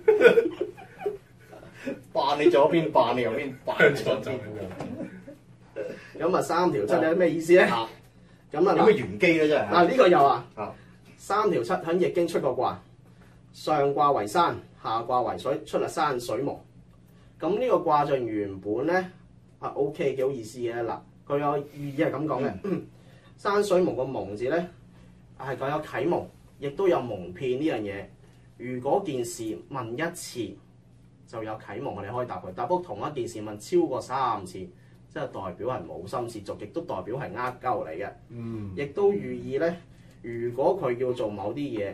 扮你左邊，扮你右邊，扮你左邊。 咁啊3條7有咩意思咧？ 啊咁啊有咩玄機咧？真係嗱呢個有啊啊 ，3條7喺易經出過卦，上卦為山，下卦為水，出嚟山水蒙。咁呢個卦象原本咧係 OK 幾好意思嘅嗱，佢有寓意係咁講嘅，山水蒙個蒙字咧係講有啟蒙，亦都有蒙騙呢樣嘢。如果件事問一次就有啟蒙，我哋可以答佢。但不過同一件事問超過3次，即係代表係冇心事做，亦都代表係呃鳩嚟嘅。亦都寓意咧，如果佢要做某啲嘢，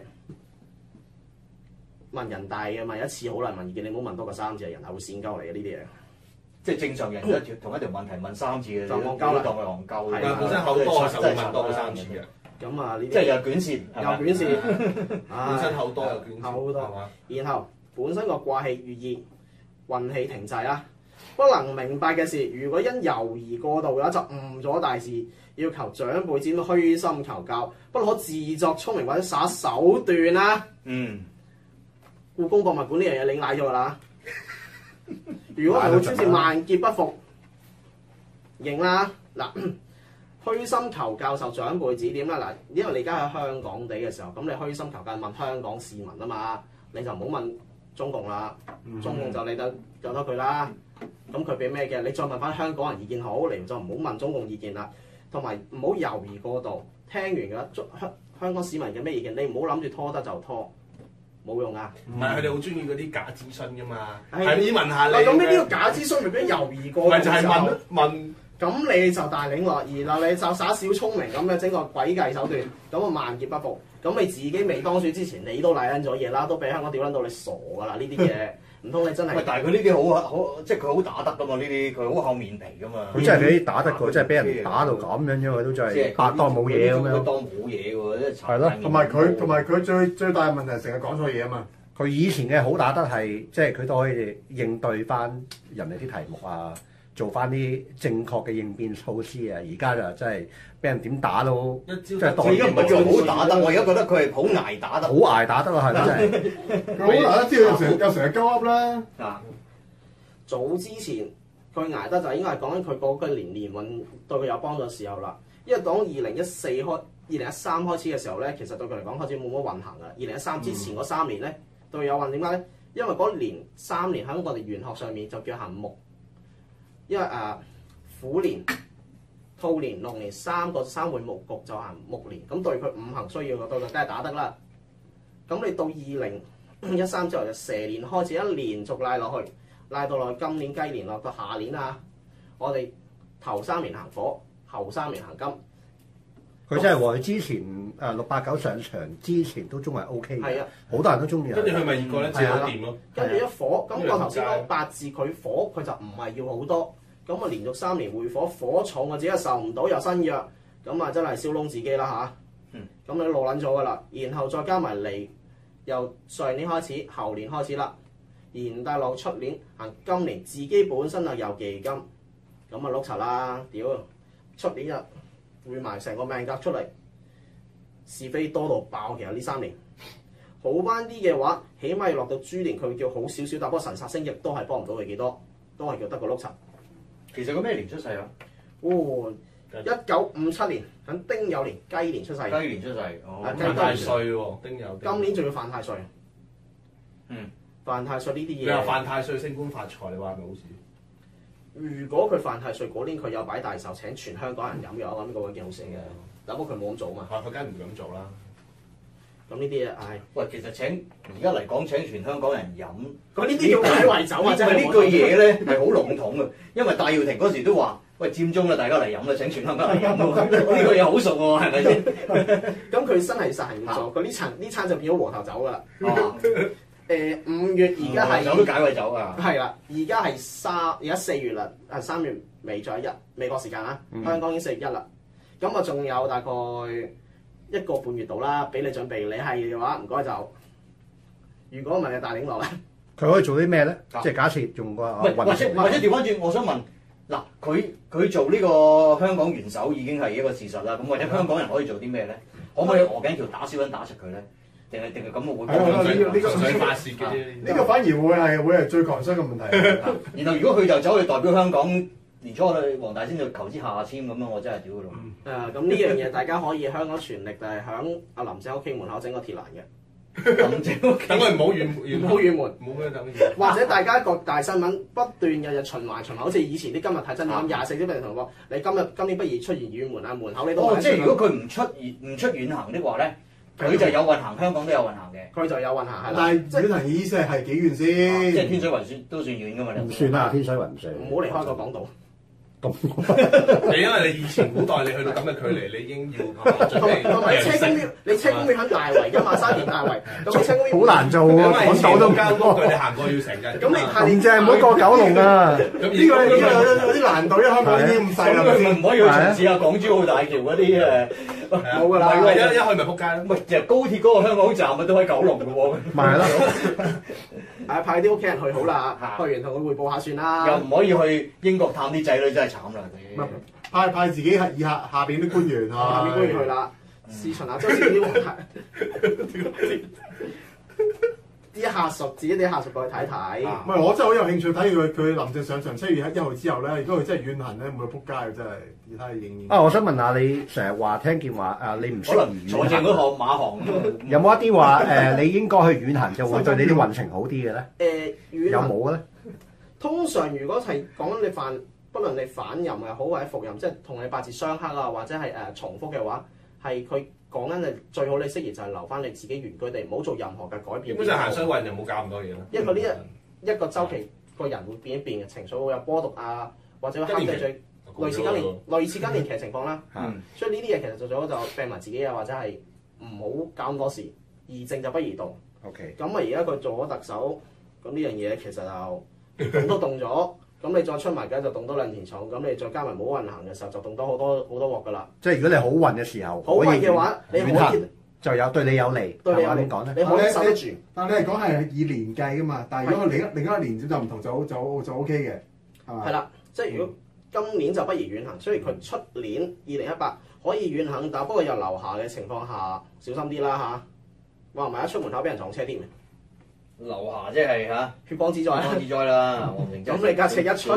問人大嘅問一次好難問意見，你唔好問多過3次，人係會閃鳩嚟嘅呢啲嘢。 即係正常人同一條問題問3次嘅， 就戇鳩啦當佢戇鳩。 係但本身口多嘅時候會問多過3次嘅， 咁啊呢啲即係又捲舌， 又捲舌， 本身口多又捲舌， 口多係嘛？ 然後本身個卦氣寓意運氣停滯啦，不能明白嘅事，如果因猶豫過度嘅話，就誤咗大事。要求長輩指點，虛心求教，不可自作聰明或者耍手段啦。故宮博物館呢樣嘢你賴咗㗎啦。如果係會出現萬劫不復，認啦嗱。虛心求教受長輩指點啦嗱，因為你而家喺香港地嘅時候，咁你虛心求教問香港市民啊嘛，你就唔好問中共啦，中共就你得由得佢啦。咁佢俾咩嘅？你再問翻香港人意見好，你就唔好問中共意見啦。同埋唔好猶豫過度，聽完嘅香港市民嘅咩意見，你唔好諗住拖得就拖，冇用啊！ 唔係佢哋好中意嗰啲假諮詢噶嘛， 係係問下你。 咁呢啲個假諮詢，咪俾猶豫過度咪就係問。 咁你就大領落兒啦，你就耍小聰明咁嘅整個詭計手段，咁啊萬劫不復。咁你自己未當選之前，你都賴撚咗嘢啦，都俾香港屌撚到你傻㗎啦！呢啲嘢唔通你真係？ 喂，但係佢呢啲好，即係佢好打得㗎嘛？呢啲佢好厚面皮㗎嘛。 佢真係俾打得過，真係俾人打到咁樣啫嘛，都真係當冇嘢咁樣。 佢當冇嘢喎，即係係咯， 同埋佢最大嘅問題係成日講錯嘢啊嘛。 佢以前嘅好打得係，即係佢都可以應對翻人哋啲題目啊，做翻啲正確嘅應變措施啊。而家就真係俾人點打都，即係代而家唔係叫好打得，我而家覺得佢係好捱打得。 好捱打得啊，係咪真係？ 佢好難得知道又成日鳩噏啦。 啊！ 早之前佢捱得就應該係講緊佢嗰個年運對佢有幫助嘅時候啦。因為講2013開始嘅時候咧，其實對佢嚟講開始冇乜運行噶。2013之前嗰3年咧，對佢有運點解咧？因為嗰3年喺我哋玄學上面就叫行木，因為虎年、兔年、龍年三會木局就行木年，咁對佢五行需要嘅對佢梗係打得啦。咁你到2013之後就蛇年開始一連續拉落去，拉到落去今年雞年落到下年啊，我哋頭3年行火，後3年行金。 佢真係喎，佢之前689上場之前都仲係 O K 嘅， 係啊， 好多人都中意。 跟住佢咪熱過咧，自己掂咯。 跟住一火，咁我頭先講八字佢火，佢就唔係要好多。咁啊連續3年會火，火重我自己又受唔到，又身弱，咁啊真係燒窿自己啦嚇。咁你都落撚咗噶啦，然後再加埋嚟，由上年開始，後年開始啦，延帶落出年行今年，自己本身啊有忌金，咁啊碌柒啦，屌！出年啊會埋成個命格出嚟，是非多到爆。其實呢3年好翻啲嘅話，起碼要落到豬年，佢叫好少少，但不過神煞星亦都係幫唔到佢幾多，都係叫得個碌柒。 其實佢咩年出世啊 ？1957年喺丁酉年雞年出世。 雞年出世， 犯太歲喎，丁酉。 今年仲要犯太歲。犯太歲呢啲嘢。 你話犯太歲升官發財，你話係咪好事？ 如果佢犯太歲嗰年佢有擺大壽請全香港人飲嘅話，我諗嗰個件好事嘅。但不過佢冇咁做嘛。 佢梗係唔咁做啦。 咁呢啲嘢，唉。 喂，其實而家嚟講請全香港人飲， 咁呢啲叫解圍酒啊！真係呢句嘢咧係好籠統嘅，因為戴耀廷嗰時都話：喂，佔中啦，大家嚟飲啦，請全香港人飲喎。呢個嘢好熟喎，係咪先？ 咁佢真係實係唔做，佢呢餐就變咗和頭酒㗎啦。5月而家係酒都解圍酒啊！ 係啦，而家4月啦，3月尾再1日美國時間啦，香港已經4月1啦。咁啊，仲有大概1個半月到啦，俾你準備。你係嘅話，唔該就。如果唔係你大領落咧， 佢可以做啲咩咧？即係假設用個或者調翻轉，我想問嗱，佢做呢個香港元首已經係一個事實啦。咁或者香港人可以做啲咩咧？可唔可以鵝頸橋打小人打出佢咧？定係咁我會純粹發泄嘅啫。 呢個反而會係最抗傷嘅問題。 然後如果佢就走去代表香港，年初黃大仙就求之下簽咁樣，我真係屌佢咯。 咁呢樣嘢大家可以香港全力就係響阿林鄭屋企門口整個鐵欄嘅。 林鄭屋企等佢唔好遠門， 冇咩等。 或者大家各大新聞不斷日日循環，好似以前啲今日睇真點24小時同我，你今年不如出現遠門啊，門口你都即係如果佢唔出遠行的話咧，佢就有運行，香港都有運行嘅。 佢就有運行係啦。 但係遠行嘅意思係幾遠先？ 即係天水圍都算遠噶嘛？ 唔算啦，天水圍唔算。 唔好離開個港島。 係因為你以前古代你去到咁嘅距離，你已經要同埋車公廟，你車公廟喺大圍㗎嘛，沙田大圍，咁你車公廟好難做喎，港島都交通距你行過要成日。 咁你唔淨係每個九龍啊！ 呢個有啲難度，因為香港已經咁細啦。 咁佢唔可以去從事下港珠澳大橋嗰啲冇㗎啦。 一去咪撲街咯。 唔係，其實高鐵嗰個香港站咪都喺九龍㗎喎。 咪係咯。 派啲屋企人去好啦，去完同佢匯報下算啦。 又唔可以去英國探啲仔女，真係慘啦！ 派自己下邊啲官員下邊官員去啦，試巡下周時啲皇太啲下屬，自己啲下屬過去睇睇。 唔係，我真係好有興趣睇佢林鄭上場7月1號之後咧，如果佢真係遠行咧，唔會撲街嘅真係，要睇影。 我想問下你，成日話聽見話你唔適宜坐正嗰項馬航， 有冇一啲話你應該去遠行就會對你啲運程好啲嘅咧？有冇嘅咧？ 通常如果係講緊你不論你反任又好或者復任，即係同你八字相克啊，或者係重複嘅話，係佢講緊你最好你適宜就係留翻你自己原居地，唔好做任何嘅改變。 基本上行雙運就冇搞咁多嘢啦。 因為一個週期個人會變一變嘅，情緒會有波動啊，或者黑地最類似更年期嘅情況啦。所以呢啲嘢其實做咗就病埋自己啊，或者係唔好搞咁多事，宜靜就不宜動。 OK。 咁啊，而家佢做咗特首，咁呢樣嘢其實就動都動咗。咁你再出埋嘅就動多兩田草，咁你再加埋冇運行嘅時候就動多好多鑊噶啦。 即係如果你好運嘅時候， 好運嘅話，你可以就有對你有利。 對你有利點講咧？ 你可以守得住。 但係你係講係以年計噶嘛？但係如果另一年就唔同，就 OK 嘅，係嘛？ 係啦，即係如果今年就不宜遠行，雖然佢出年2018可以遠行，但不過有樓下嘅情況下小心啲啦嚇。話唔埋一出門口俾人撞車添。 樓下即係嚇血光之災， 血光之災啦！ 咁你架車一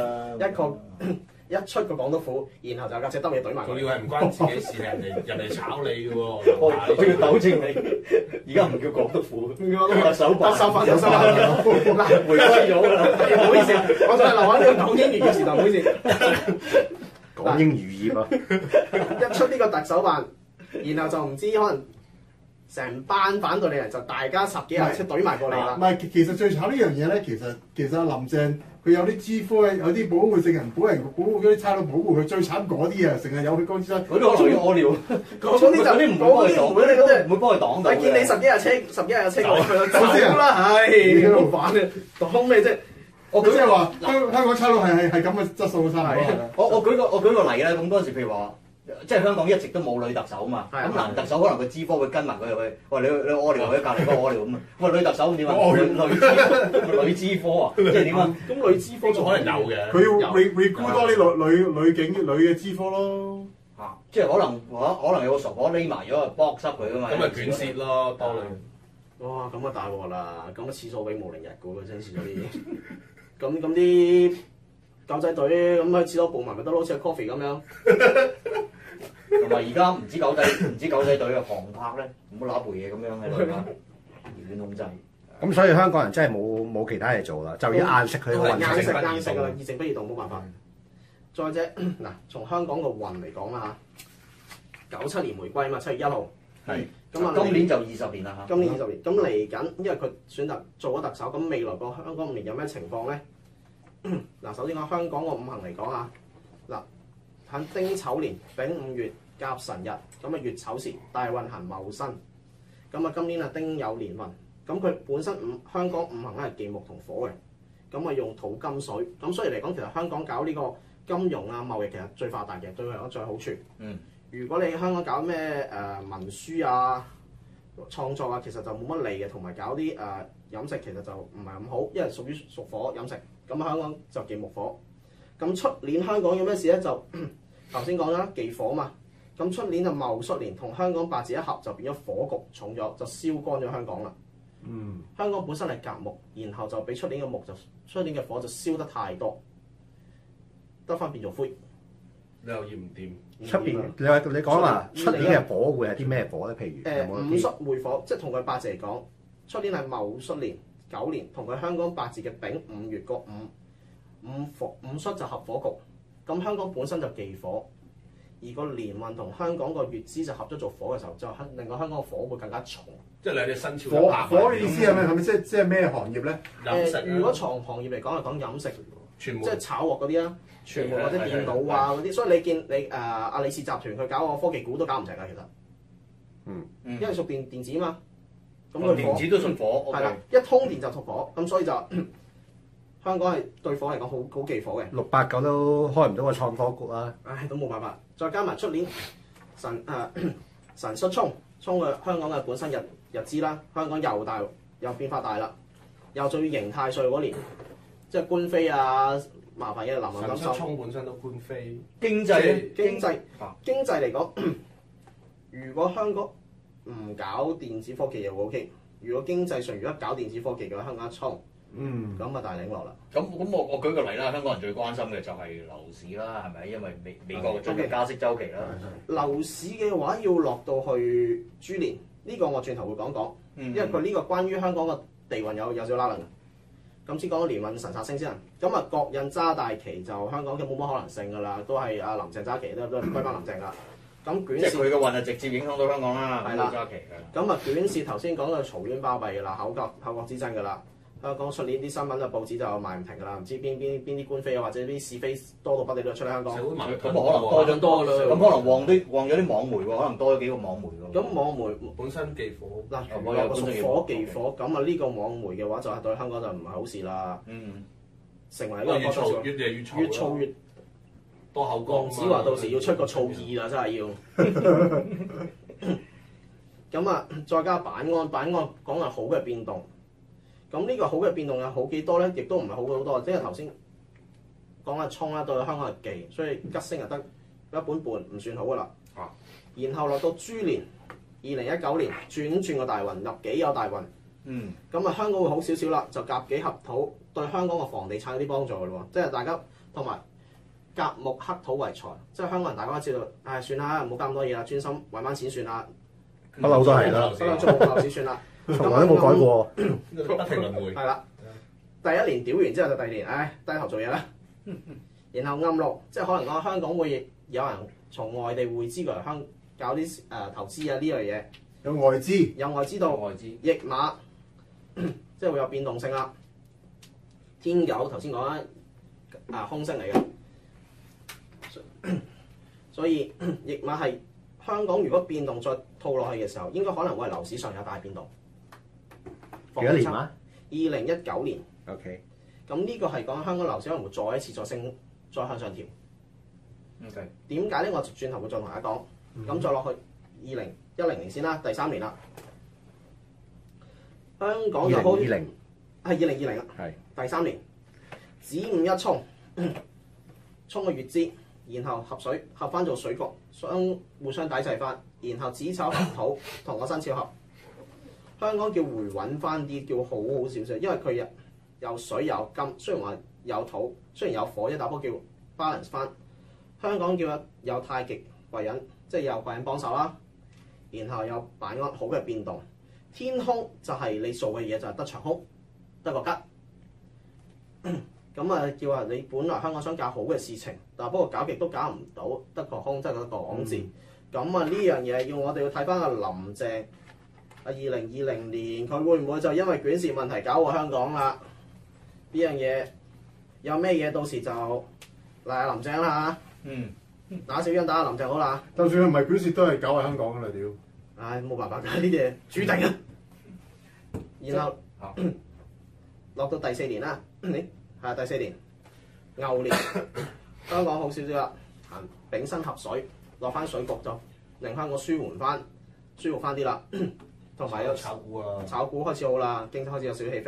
出個港督府，然後就架車得你懟埋。 仲要係唔關自己事，人哋炒你嘅喎。 我要糾正你，而家唔叫港督府，特首辦。 特首辦嗱，回歸咗㗎啦。唔好意思，我仲係留喺呢個港英餘業時代，唔好意思。 港英餘業啊！ 一出呢個特首辦，然後就唔知可能。成班反對你人就大家10幾架車懟埋過嚟啦。 唔係，其實最慘呢樣嘢咧，其實林鄭佢有啲資科，有啲保護性人保護嗰啲差佬保護佢，最慘嗰啲啊，成日有血光之災。 嗰啲我中意屙尿， 嗰啲就啲唔會幫佢擋， 唔會幫佢擋到。 你見你10幾架車過去，走啦，唉，老闆嘅擋咩啫？ 我即係話香港差佬係咁嘅質素差唔多。 我舉個例啦，咁嗰陣時譬如話。即係香港一直都冇女特首嘛，咁男特首可能個資科會跟埋佢入去，喂你屙尿，或者隔離嗰個屙尿咁啊，喂女特首咁點啊？女資科啊，即係點啊？ 咁女資科仲可能有嘅， 佢要 recruit 多啲女嘅資科咯。 嚇，即係可能有個傻婆匿埋咗，幫濕佢噶嘛。 咁咪捲舌咯，多女。 哇！咁啊大鑊啦，咁啊廁所永無寧日嘅喎，真係嗰啲。咁啲狗仔隊咁喺廁所部埋咪得咯，好似 coffee 咁樣。 同埋而家唔知狗仔隊嘅航拍咧，唔好揦部嘢咁樣喺度啊，遙遠控制。 咁所以香港人真係冇其他嘢做啦，就要硬食佢個運程。 硬食㗎啦，宜靜不宜動，冇辦法。再者嗱，從香港個運嚟講啦嚇，97年回歸嘛，7月1號。 係。 咁啊， 今年就20年啦嚇。 今年20年，咁嚟緊，因為佢選擇做咗特首，咁未來個香港5年有咩情況咧？嗱，首先講香港個五行嚟講啊，嗱。喺丁丑年丙午月甲辰日，咁啊月丑時大運行戊申，咁啊今年啊丁酉年運，咁佢本身香港五行咧係忌木同火嘅，咁啊用土金水，咁所以嚟講其實香港搞呢個金融啊貿易其實最發達嘅，對佢嚟講最好處。如果你香港搞咩文書啊創作啊，其實就冇乜利嘅，同埋搞啲飲食其實就唔係咁好，因為屬火飲食，咁香港就忌木火。 咁出年香港有咩事咧？就頭先講啦，忌火嘛。咁出年就戊戌年同香港八字一合，就變咗火局重咗，就燒乾咗香港啦。香港本身係甲木，然後就俾出年嘅木就出年嘅火就燒得太多，得翻變做灰。 你又要唔掂？ 出邊你講話出年嘅火會係啲咩火咧？譬如有冇戊戌會火，即係同佢八字嚟講，出年係戊戌年9年，同佢香港八字嘅丙午月個戊戌就合火局。咁香港本身就忌火，而個年運同香港個月支就合咗做火嘅時候，就令到香港個火會更加重。 即係兩隻生肖火嘅意思係咪即係咩行業咧？ 飲食如果行業嚟講係講飲食， 傳媒即係炒鑊嗰啲啦，傳媒或者電腦啊嗰啲，所以你見你阿李氏集團佢搞個科技股都搞唔成㗎，其實。因為屬電子嘛，咁佢電子都屬火， 係啦，一通電就屬火，咁所以就香港係對火嚟講好忌火嘅。 689都開唔到個創科局啦。 唉，都冇辦法。再加埋出年辰戌衝嘅香港嘅本身日支啦，香港又變化大啦，又仲要刑太歲嗰年，即係官非啊，麻煩嘢林林神收。 衝本身都官非， 經濟咧， 經濟嚟講，如果香港唔搞電子科技又會 OK。如果經濟上如果搞電子科技嘅話，香港一衝，咁啊大領落啦。 咁我舉個例啦，香港人最關心嘅就係樓市啦，係咪？因為美國進入加息週期啦。 樓市嘅話要落到去豬年，呢個我轉頭會講講，因為佢呢個關於香港嘅地運有少少拉楞。咁先講年運神煞星先。咁啊國印揸大旗就香港嘅冇乜可能性㗎啦，都係阿林鄭揸旗都係歸翻林鄭啦。咁卷即係佢嘅運係直接影響到香港啦， 係啦揸旗嘅。 咁啊卷舌頭先講嘅嘈冤巴閉㗎啦，口角之爭㗎啦。香港出年啲新聞啊報紙就賣唔停㗎啦，唔知邊啲官非啊或者啲是非多到不得了出嚟香港。 社會矛盾咁可能多咗多啦咁可能旺咗啲網媒喎，可能多咗幾個網媒喎。 咁網媒本身忌火， 嗱，我有個屬火忌火，咁啊呢個網媒嘅話就係對香港就唔係好事啦。成為一個越嘈越嚟越嘈， 越嘈越多口講。 黃子華到時要出個醋意啦，真係要。咁啊，再加版案講係好嘅變動。咁呢個好嘅變動有好幾多咧？亦都唔係好多，即係頭先講嘅衝啦，對香港係忌，所以吉星就得一本半，唔算好噶啦。然後落到豬年2019年轉個大運，入己有大運。咁啊香港會好少少啦，就甲己合土，對香港嘅房地產有啲幫助嘅咯喎，即係大家同埋甲木克土為財，即係香港人大家都知道，唉算啦，唔好搞咁多嘢啦，專心揾翻錢算啦。 不嬲都係啦， 不嬲做樓市算啦。 從來都冇改過。 不停輪迴。 係啦，第一年屌完之後就第二年，唉低頭做嘢啦。然後暗六，即係可能講香港會有人從外地匯資過嚟香搞啲投資啊呢類嘢。 有外資， 有外資到，驛馬即係會有變動性啦。天狗頭先講啦，空星嚟嘅，所以驛馬係香港如果變動再套落去嘅時候，應該可能會係樓市上有大變動。 幾多年啊 ？2019年。 OK。 咁呢個係講香港樓市可能會再一次再升，再向上調。 OK。 點解咧？我轉頭會再同大家講。咁再落去2010年先啦，第3年啦。香港就好 2020 係2020啊， 係第3年。子午一衝，衝個月支，然後合水合翻做水局，互相抵制翻，然後子丑合土同個生肖合。香港叫回穩翻啲，叫好少少，因為佢有水有金，雖然話有土，雖然有火，一打波叫 balance 翻。香港叫有太極貴人，即係有貴人幫手啦。然後有板安好嘅變動，天空就係你做嘅嘢就係得長空，得個吉。咁啊叫話你本來香港想搞好嘅事情，但係不過搞極都搞唔到，得個空，即係得個講字。咁啊呢樣嘢要我哋要睇翻阿林鄭。2020年佢會唔會就因為捲舌問題搞過香港啦？呢樣嘢有咩嘢到時就賴阿林鄭啦嚇。打小人打阿林鄭好啦。 就算佢唔係捲舌都係搞喺香港㗎啦屌！ 唉冇辦法㗎，呢啲嘢注定啊。然後落到第4年啦，係第4年牛年，香港好少少啦，行丙辛合水，落翻水局就令香港舒服翻啲啦。同埋有炒股啊， 炒股開始好啦，經濟開始有少少起飛。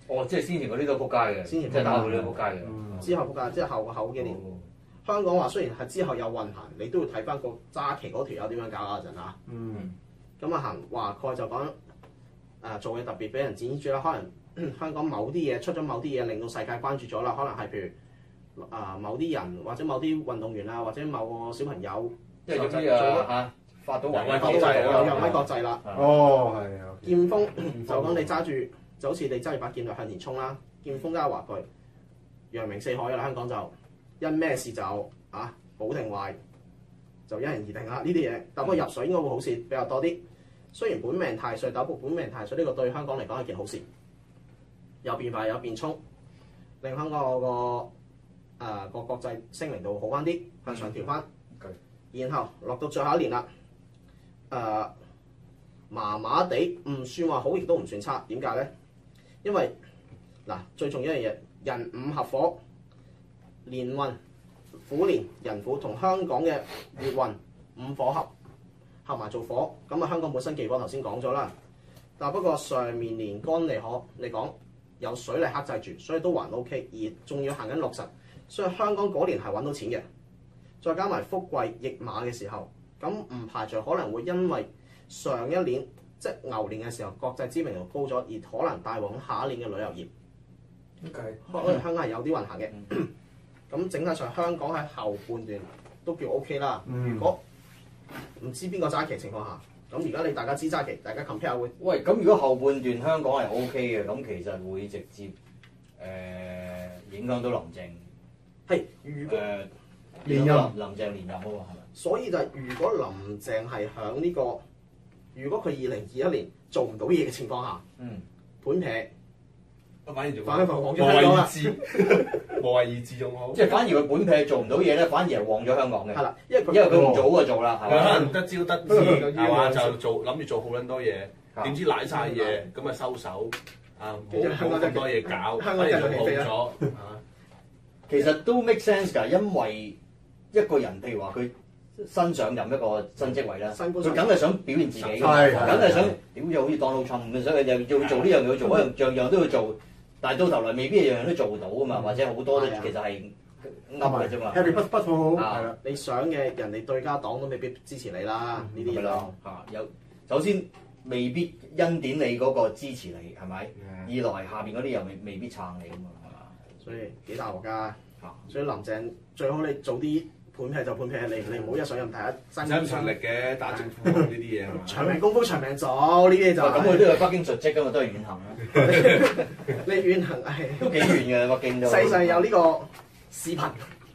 哦，即係先前嗰啲都撲街嘅， 先前即係打到嗰啲都撲街嘅。 之後仆街，即係後幾年。香港話雖然係之後有運行，你都要睇翻個揸旗嗰條友點樣搞嗰陣嚇。咁啊華蓋就講做嘢特別俾人指住啦，可能香港某啲嘢出咗某啲嘢令到世界關注咗啦，可能係譬如某啲人或者某啲運動員啊，或者某個小朋友， 即係總之發到圍發到圍有威國際啦。 哦，係啊。 劍鋒就講你揸住就好似你揸住把劍就向前衝啦，劍鋒加華蓋，揚名四海啦，香港就因咩事就好定壞就因人而定啦。呢啲嘢，但不過入水應該會好事比較多啲。雖然本命太歲，但本命太歲呢個對香港嚟講係件好事，有變化有變衝，令香港個國際聲名度好翻啲，向上調翻。然後落到最後一年啦，麻麻地，唔算話好，亦都唔算差。點解咧？因為最重要一樣嘢，人五合火，年運虎年人虎同香港嘅月運五火合埋做火，咁香港本身忌火頭先講咗啦，但不過上面連干嚟講有水嚟克制住，所以都還 OK， 而仲要行緊60，所以香港嗰年係揾到錢嘅，再加埋福貴驛馬嘅時候，咁唔排除可能會因為上一年即係牛年嘅時候國際知名度高咗，而可能帶旺下一年嘅旅遊業。可能香港係有啲運行嘅，咁整體上香港喺後半段都叫 OK 啦。如果唔知邊個揸旗情況下，咁而家你大家知揸旗，大家 compare 會。 喂，咁如果後半段香港係 OK 嘅，咁其實會直接影響到林鄭。 係，如果林鄭連任啊嘛，係咪？ 所以就係如果林鄭係響呢個，如果佢2021年做唔到嘢嘅情況下，盤劈。 反而旺咗香港啦， 無謂意志仲好， 即係反而佢本劈做唔到嘢咧，反而係旺咗香港嘅。 係啦，因為佢唔做就做啦，係嘛？ 可能得招得志係嘛，就諗住做好撚多嘢，點知賴晒嘢，咁啊收手冇咁多嘢搞，反而就好咗。 其實都 make sense 㗎，因為一個人譬如話佢新上任一個新職位啦，佢梗係想表現自己㗎嘛，梗係想屌又好似 Donald Trump咁，所以又要做呢樣要做嗰樣，樣都要做，但係到頭來未必樣樣都做到㗎嘛，或者好多都其實係噏嘅啫嘛。 Happy 不好，係啦。 你想嘅人哋對家黨都未必支持你啦，呢啲嘢咯。 有首先未必恩典你嗰個支持你係咪？二來下邊嗰啲又未必撐你㗎嘛，係嘛？ 所以幾大鑊㗎。所以林鄭最好你早啲盤劈就盤劈，你唔好一上任第一真盡力嘅打政府呢啲嘢係嘛？ 長命功夫長命做呢啲就咁佢都有北京述職㗎嘛，都係遠行啦。 你遠行係都幾遠嘅北京都。 世上有呢個視頻。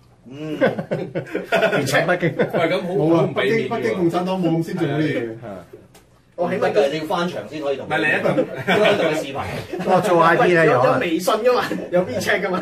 完全北京。 喂，咁好冇啊！ 北北京共產黨冇咁先做呢啲嘢。 我起碼你要翻牆先可以同。 唔係另一個同佢視頻。 我做 I T 咧有微信㗎嘛，有 WeChat 㗎嘛。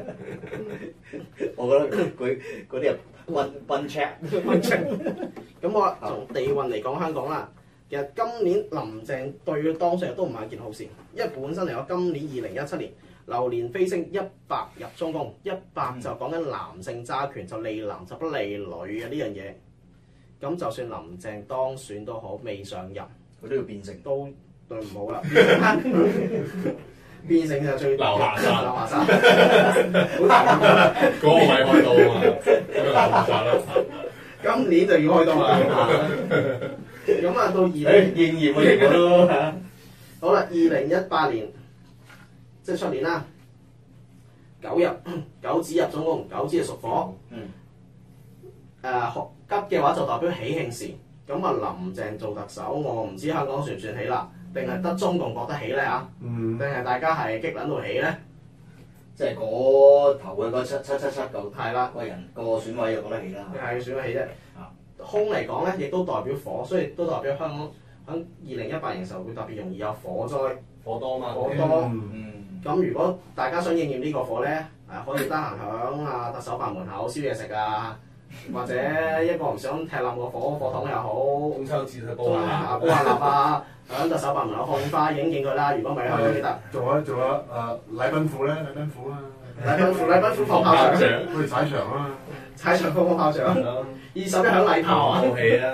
我覺得佢嗰啲人溫 chat。 咁我從地運嚟講香港啦，其實今年林鄭對佢當選都唔係一件好事，因為本身嚟講今年2017年流年飛星100入中宮，100就講緊男性揸權，就利男就不利女嘅呢樣嘢。咁就算林鄭當選都好，未上任佢都要變成都對唔好啦。變成就最流下山， 流下山， 好難嗰個位開刀啊嘛，流下山啦。 今年就要開刀啦。咁啊，到應驗嘅型咯。 好啦，2018年即係出年啦，9子入中宮，9子係屬火。急嘅話就代表喜慶事。咁啊，林鄭做特首，我唔知香港算唔算喜啦？定係得中共覺得起咧嚇？定係大家係激撚到起咧？ 即係嗰頭嘅嗰777嚿， 係啦， 個人個選委就覺得起啦。 係選得起啫。空嚟講咧，亦都代表火，所以都代表香港喺2018年嘅時候會特別容易有火災。 火多嘛？ 火多。咁如果大家想應驗呢個火咧，可以得閒響特首辦門口燒嘢食啊！或者一個唔想踢冧個火筒又好， 中秋節煲下蠟啊，喺特首辦門口放花影見佢啦。如果唔係香港記得。 做下禮賓府咧，禮賓府啊， 禮賓府放炮仗， 去踩場啊， 踩場放炮仗，21響禮炮啊， 豪氣啦，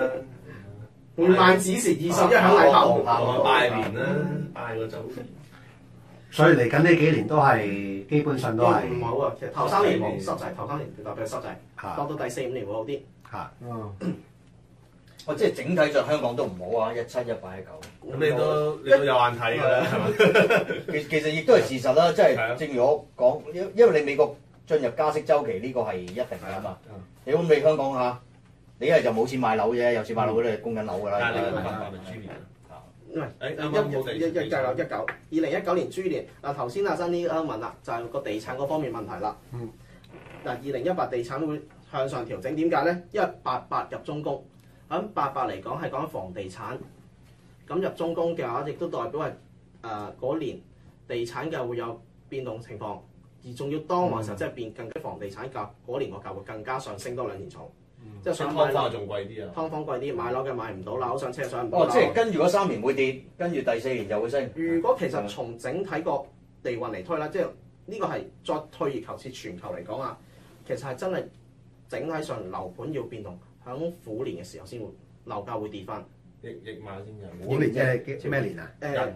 換萬子時21響禮炮， 拜年啦，拜個酒。 所以嚟緊呢幾年都係基本上都係唔好啊！其實頭3年冇濕滯，頭3年特別濕滯，到到第4、5年會好啲。 嚇， 哦，即係整體上香港都唔好啊！17、18、19。 咁你都有眼睇㗎啦，係嘛？ 其實亦都係事實啦，即係係啊正如我講，因為你美國進入加息週期呢個係一定㗎嘛。你咁你香港嚇，你一係就冇錢買樓啫，有錢買樓嗰啲係供緊樓㗎啦。 但係你個辦法咪豬年啊？ 唔係誒啱啱冇地 2019年豬年嗱，頭先阿新呢問啦，就係個地產嗰方面問題啦。嗱，2018地產會向上調整，點解咧？因為88入中宮，咁88嚟講係講房地產，咁入中宮嘅話，亦都代表係嗰年地產嘅會有變動情況，而仲要當旺時候即係變更加房地產價嗰年個價會更加上升多2年重。即係想買樓仲貴啲啊！ 劏房貴啲，買樓嘅買唔到樓，上車上唔到哦， 樓。 即係跟住嗰3年會跌，跟住第4年就會升。 如果其實從整體個地運嚟推啦，即係呢個係再退而求次全球嚟講啊，其實係真係整體上樓盤要變動，響虎年嘅時候先會樓價會跌翻。 逆碼先有。 虎年即係咩年啊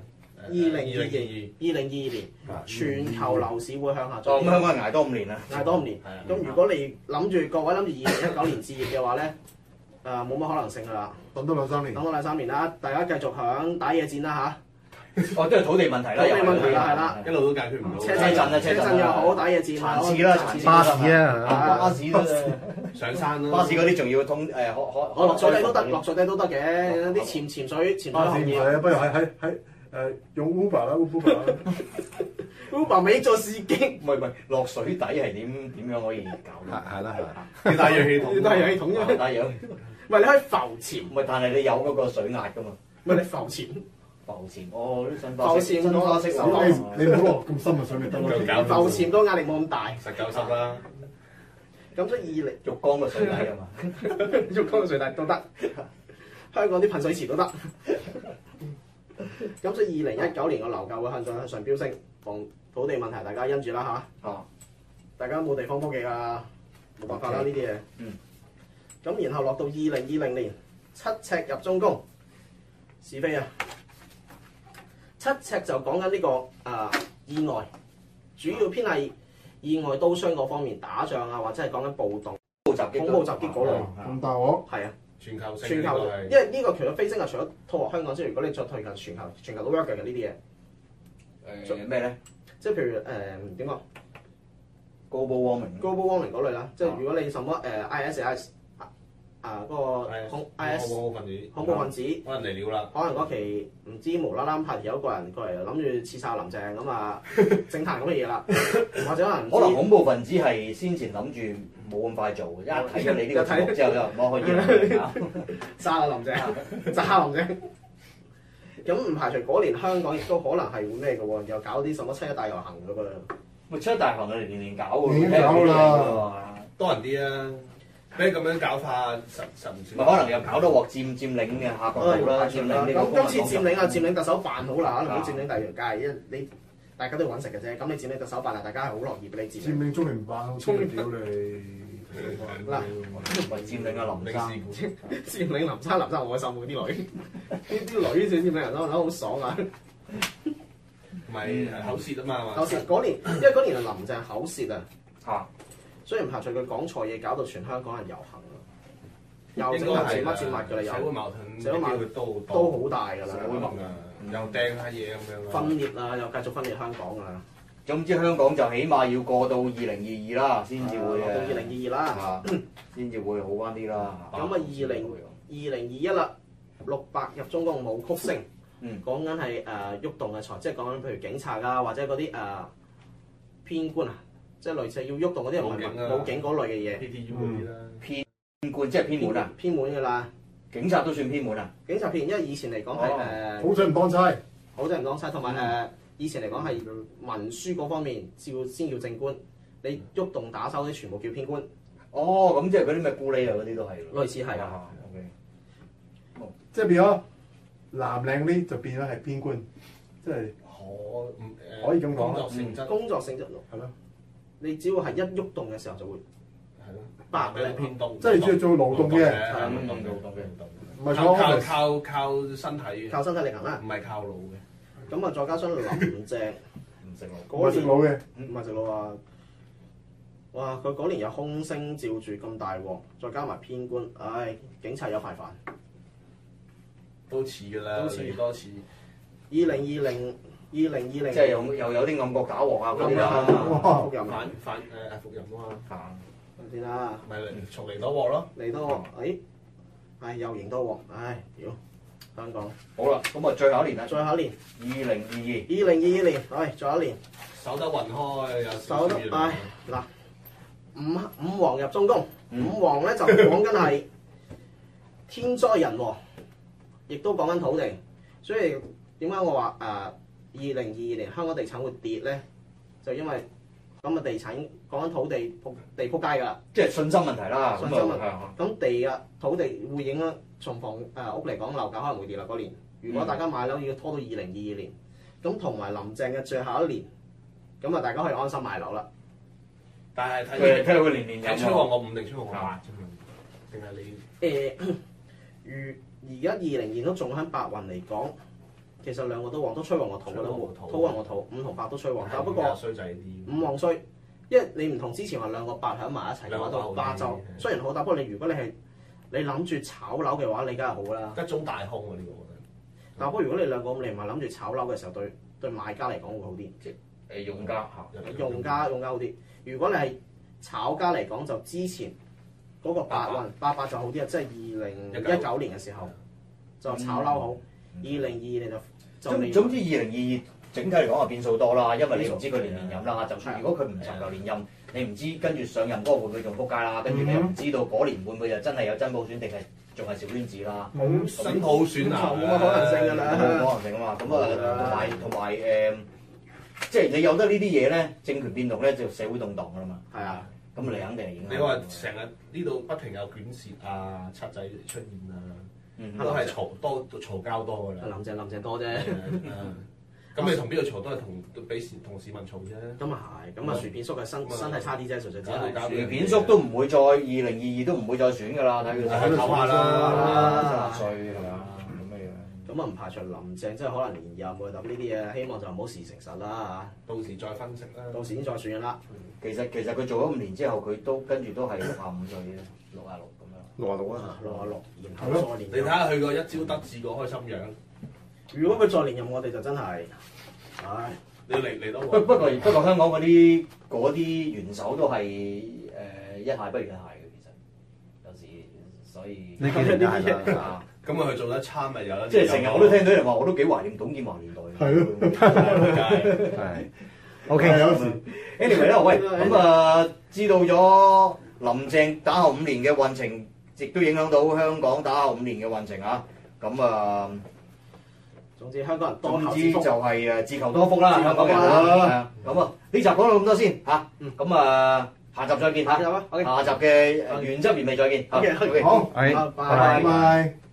？2022年，全球樓市會向下走。 咁香港係捱多5年啦。 捱多5年。咁如果你諗住各位諗住2019年置業嘅話咧，冇乜可能性㗎啦。 等多2-3年。 等多2-3年啦，大家繼續響打野戰啦哦，都係土地問題啦。 土地問題啦，係啦， 一路都解決唔到。 車陣又好，打野戰又好， 殘次啦， 巴士啊， 巴士都上山啦。 巴士嗰啲仲要通可落水底都得，落水底都得嘅。啲潛水行業。 係啊，不如喺用 Uber 啦 ，Uber 未做司機。 唔係落水底係點樣可以搞？ 係啦。 要帶氧氣筒。 要帶氧氣筒啫。 帶氧。 唔係你可以浮潛。 唔係，但係你有嗰個水壓㗎嘛？ 唔係你浮潛。 浮潛，哦，啲新花式手你唔好落咁深嘅水咪得咯。 浮潛個壓力冇咁大。 實夠濕啦。 咁所以浴缸個水底啊嘛。 浴缸個水底都得。香港啲噴水池都得。咁所以2019年個樓價會向上飆升，房土地問題大家因住啦嚇。大家冇地方鋪嘅㗎，冇辦法啦呢啲嘢。咁然後落到2020年7赤入中宮，是非啊！7赤就講緊呢個意外，主要偏係意外刀傷嗰方面，打仗啊，或者係講緊暴動、恐怖襲擊嗰類。 咁大鑊？ 係啊。 全球性， 因為呢個除咗飛升啊，除咗拖落香港之外，如果你再退近全球都 work 嘅呢啲嘢。 咩咧？ 即係譬如點講 global warming 嗰類啦，即係如果你什麼ISIS 嗰個恐怖分子， 可能嚟了啦。 可能嗰期唔知無啦啦派有一個人過嚟諗住刺殺林鄭咁啊，政壇咁嘅嘢啦，或者可能恐怖分子係先前諗住冇咁快做嘅，一睇咗你呢個節目之後就攞可以啦， 殺林鄭，炸林鄭。咁唔排除嗰年香港亦都可能係會咩嘅喎，又搞啲什麼7·1大遊行嘅噃。 咪7·1大遊行年年搞喎， 年年搞啦， 多人啲啊！俾咁樣搞法，實唔算。 咪可能又搞到鑊佔領嘅下角度啦，佔領呢個。 咁今次佔領佔領特首辦好啦，唔好佔領第二條街，因為你大家都要揾食嘅啫。咁你佔領特首辦啊，大家係好樂意俾你佔領。 佔領中聯辦，中聯屌你！ 嗱， 咪佔領阿林生， 佔領林生好開心喎啲女，啲女佔領人都好爽啊！ 唔係口舌啊嘛， 口舌嗰年，因為嗰年係林鄭口舌啊。 嚇！ 所以唔排除佢講錯嘢，搞到全香港人遊行啊！又整埋乜佔物㗎啦， 社會矛盾， 社會矛盾都好大㗎啦， 社會矛盾又掟下嘢咁樣。 分裂啊，又繼續分裂香港啊！ 總之香港就起碼要過到2022啦，先至會到2022啦， 先至會好翻啲啦。 咁啊，2021啦，600入中宮冇曲聲，講緊係喐動嘅財，即係講緊譬如警察啊，或者嗰啲偏官啊。即係類似要喐動嗰啲唔係武警嗰類嘅嘢。 PTU 嗰啲啦。 偏官即係偏門啊！ 偏門㗎啦。 警察都算偏門啊！ 警察偏，因為以前嚟講係好仔唔當差， 好仔唔當差，同埋以前嚟講係文書嗰方面先叫正官，你喐動打手嗰啲全部叫偏官。 哦，咁即係嗰啲咩咕喱啊嗰啲都係。類似係啊。 OK。 即係變咗藍領啲就變咗係偏官，即係可以咁講。 工作性質係咯。 你只要係一喐動嘅時候就會係咯， 白嘅偏動， 即係主要做勞動嘅， 係勞動嘅， 唔係靠身體嘅， 靠身體力行啦， 唔係靠腦嘅。 咁啊，再加上林鄭食路， 我食腦嘅， 唔係食腦啊！哇！佢嗰年有空星照住咁大鑊，再加埋偏官，唉，警察有排煩。 都似㗎啦， 都似多次。 2020， 即係又有啲暗角打鑊啊嗰啲啦， 復任復任啊嘛。 先啦， 咪重嚟多鑊咯。 嚟多鑊，唉又贏多鑊，唉屌！香港好啦，咁啊最後一年啦， 最後一年 2022 年，唉最後一年守得雲開，有守得唉嗱五黃入中宮，五黃咧就講緊係天災人禍，亦都講緊土地，所以點解我話2022年香港地產會跌咧？就因為咁嘅地產講緊土地撲街㗎啦， 即係信心問題啦。 信心問題。咁地啊土地會影響從房屋嚟講，樓價可能會跌啦嗰年。如果大家買樓要拖到2022年，咁同埋林鄭嘅最後一年，咁啊大家可以安心買樓啦。 但係睇到佢年睇吹旺我5定吹旺我8啫嘛？定係你？ 而家20年都仲喺白雲嚟講，其實兩個都旺，都吹旺個土㗎啦，土旺個土，5同8都吹旺。但不過衰仔啲 5旺衰，因為你唔同之前話兩個8喺埋一齊嘅話，到8就雖然好大，不過如果你諗住炒樓嘅話，你梗係好啦。 一宗大空啊！呢個我覺得。 但不過如果你兩個咁，你唔係諗住炒樓嘅時候，對買家嚟講會好啲。 用家用家好啲。如果你係炒家嚟講，就之前嗰個88就好啲啊，即係2019年嘅時候就炒樓好。2022年就總之2022整體嚟講係變數多啦，因為你唔知佢連任啦。就算如果佢唔尋求連任，你唔知跟住上任嗰個會唔會仲撲街啦？跟住你又唔知道嗰年會唔會又真係有真普選定係仲係小圈子啦？ 冇新普選啊， 冇可能性㗎啦， 冇可能性啊嘛。咁啊，同埋即係你有得呢啲嘢咧，政權變動咧就社會動盪㗎啦嘛。 係啊， 咁你肯定係影響。 你話成日呢度不停有捲舌啊、七仔出現啊，都係嘈交多㗎啦。 林鄭多啫。 咁你同邊個嘈都係同市民嘈啫。 咁啊係，咁啊薯片叔嘅身體差啲啫，純粹只係。 薯片叔都唔會再2022都唔會再選㗎啦，睇佢唞下啦，70歲係嘛咁嘅樣。 咁啊唔排除林鄭即係可能連任喎，咁呢啲嘢希望就唔好事成實啦嚇。 到時再分析啦。 到時先再選啦。 其實佢做咗5年之後，佢都跟住都係65歲嘅，66咁樣。 66啊 ，66，然後再連。 你睇下佢個一朝得志個開心樣。 如果佢再連任，我哋就真係，唉！ 你要嚟多不過香港嗰啲元首都係一蟹不如一蟹嘅，其實有時所以呢幾年都係啦。 咁啊，佢做得差咪有得。 即係成日我都聽到人話，我都幾懷念董建華年代。 係咯， 係。OK， 有時 anyway 啦，喂，咁啊，知道咗林鄭打後5年嘅運程，亦都影響到香港打後5年嘅運程啊。咁啊。 總之香港人多總之就係自求多福啦，香港人啦。咁啊，呢集講到咁多先嚇。咁啊，下集再見嚇。下集嘅原汁原味再見。 好， 好， 係， 拜拜拜。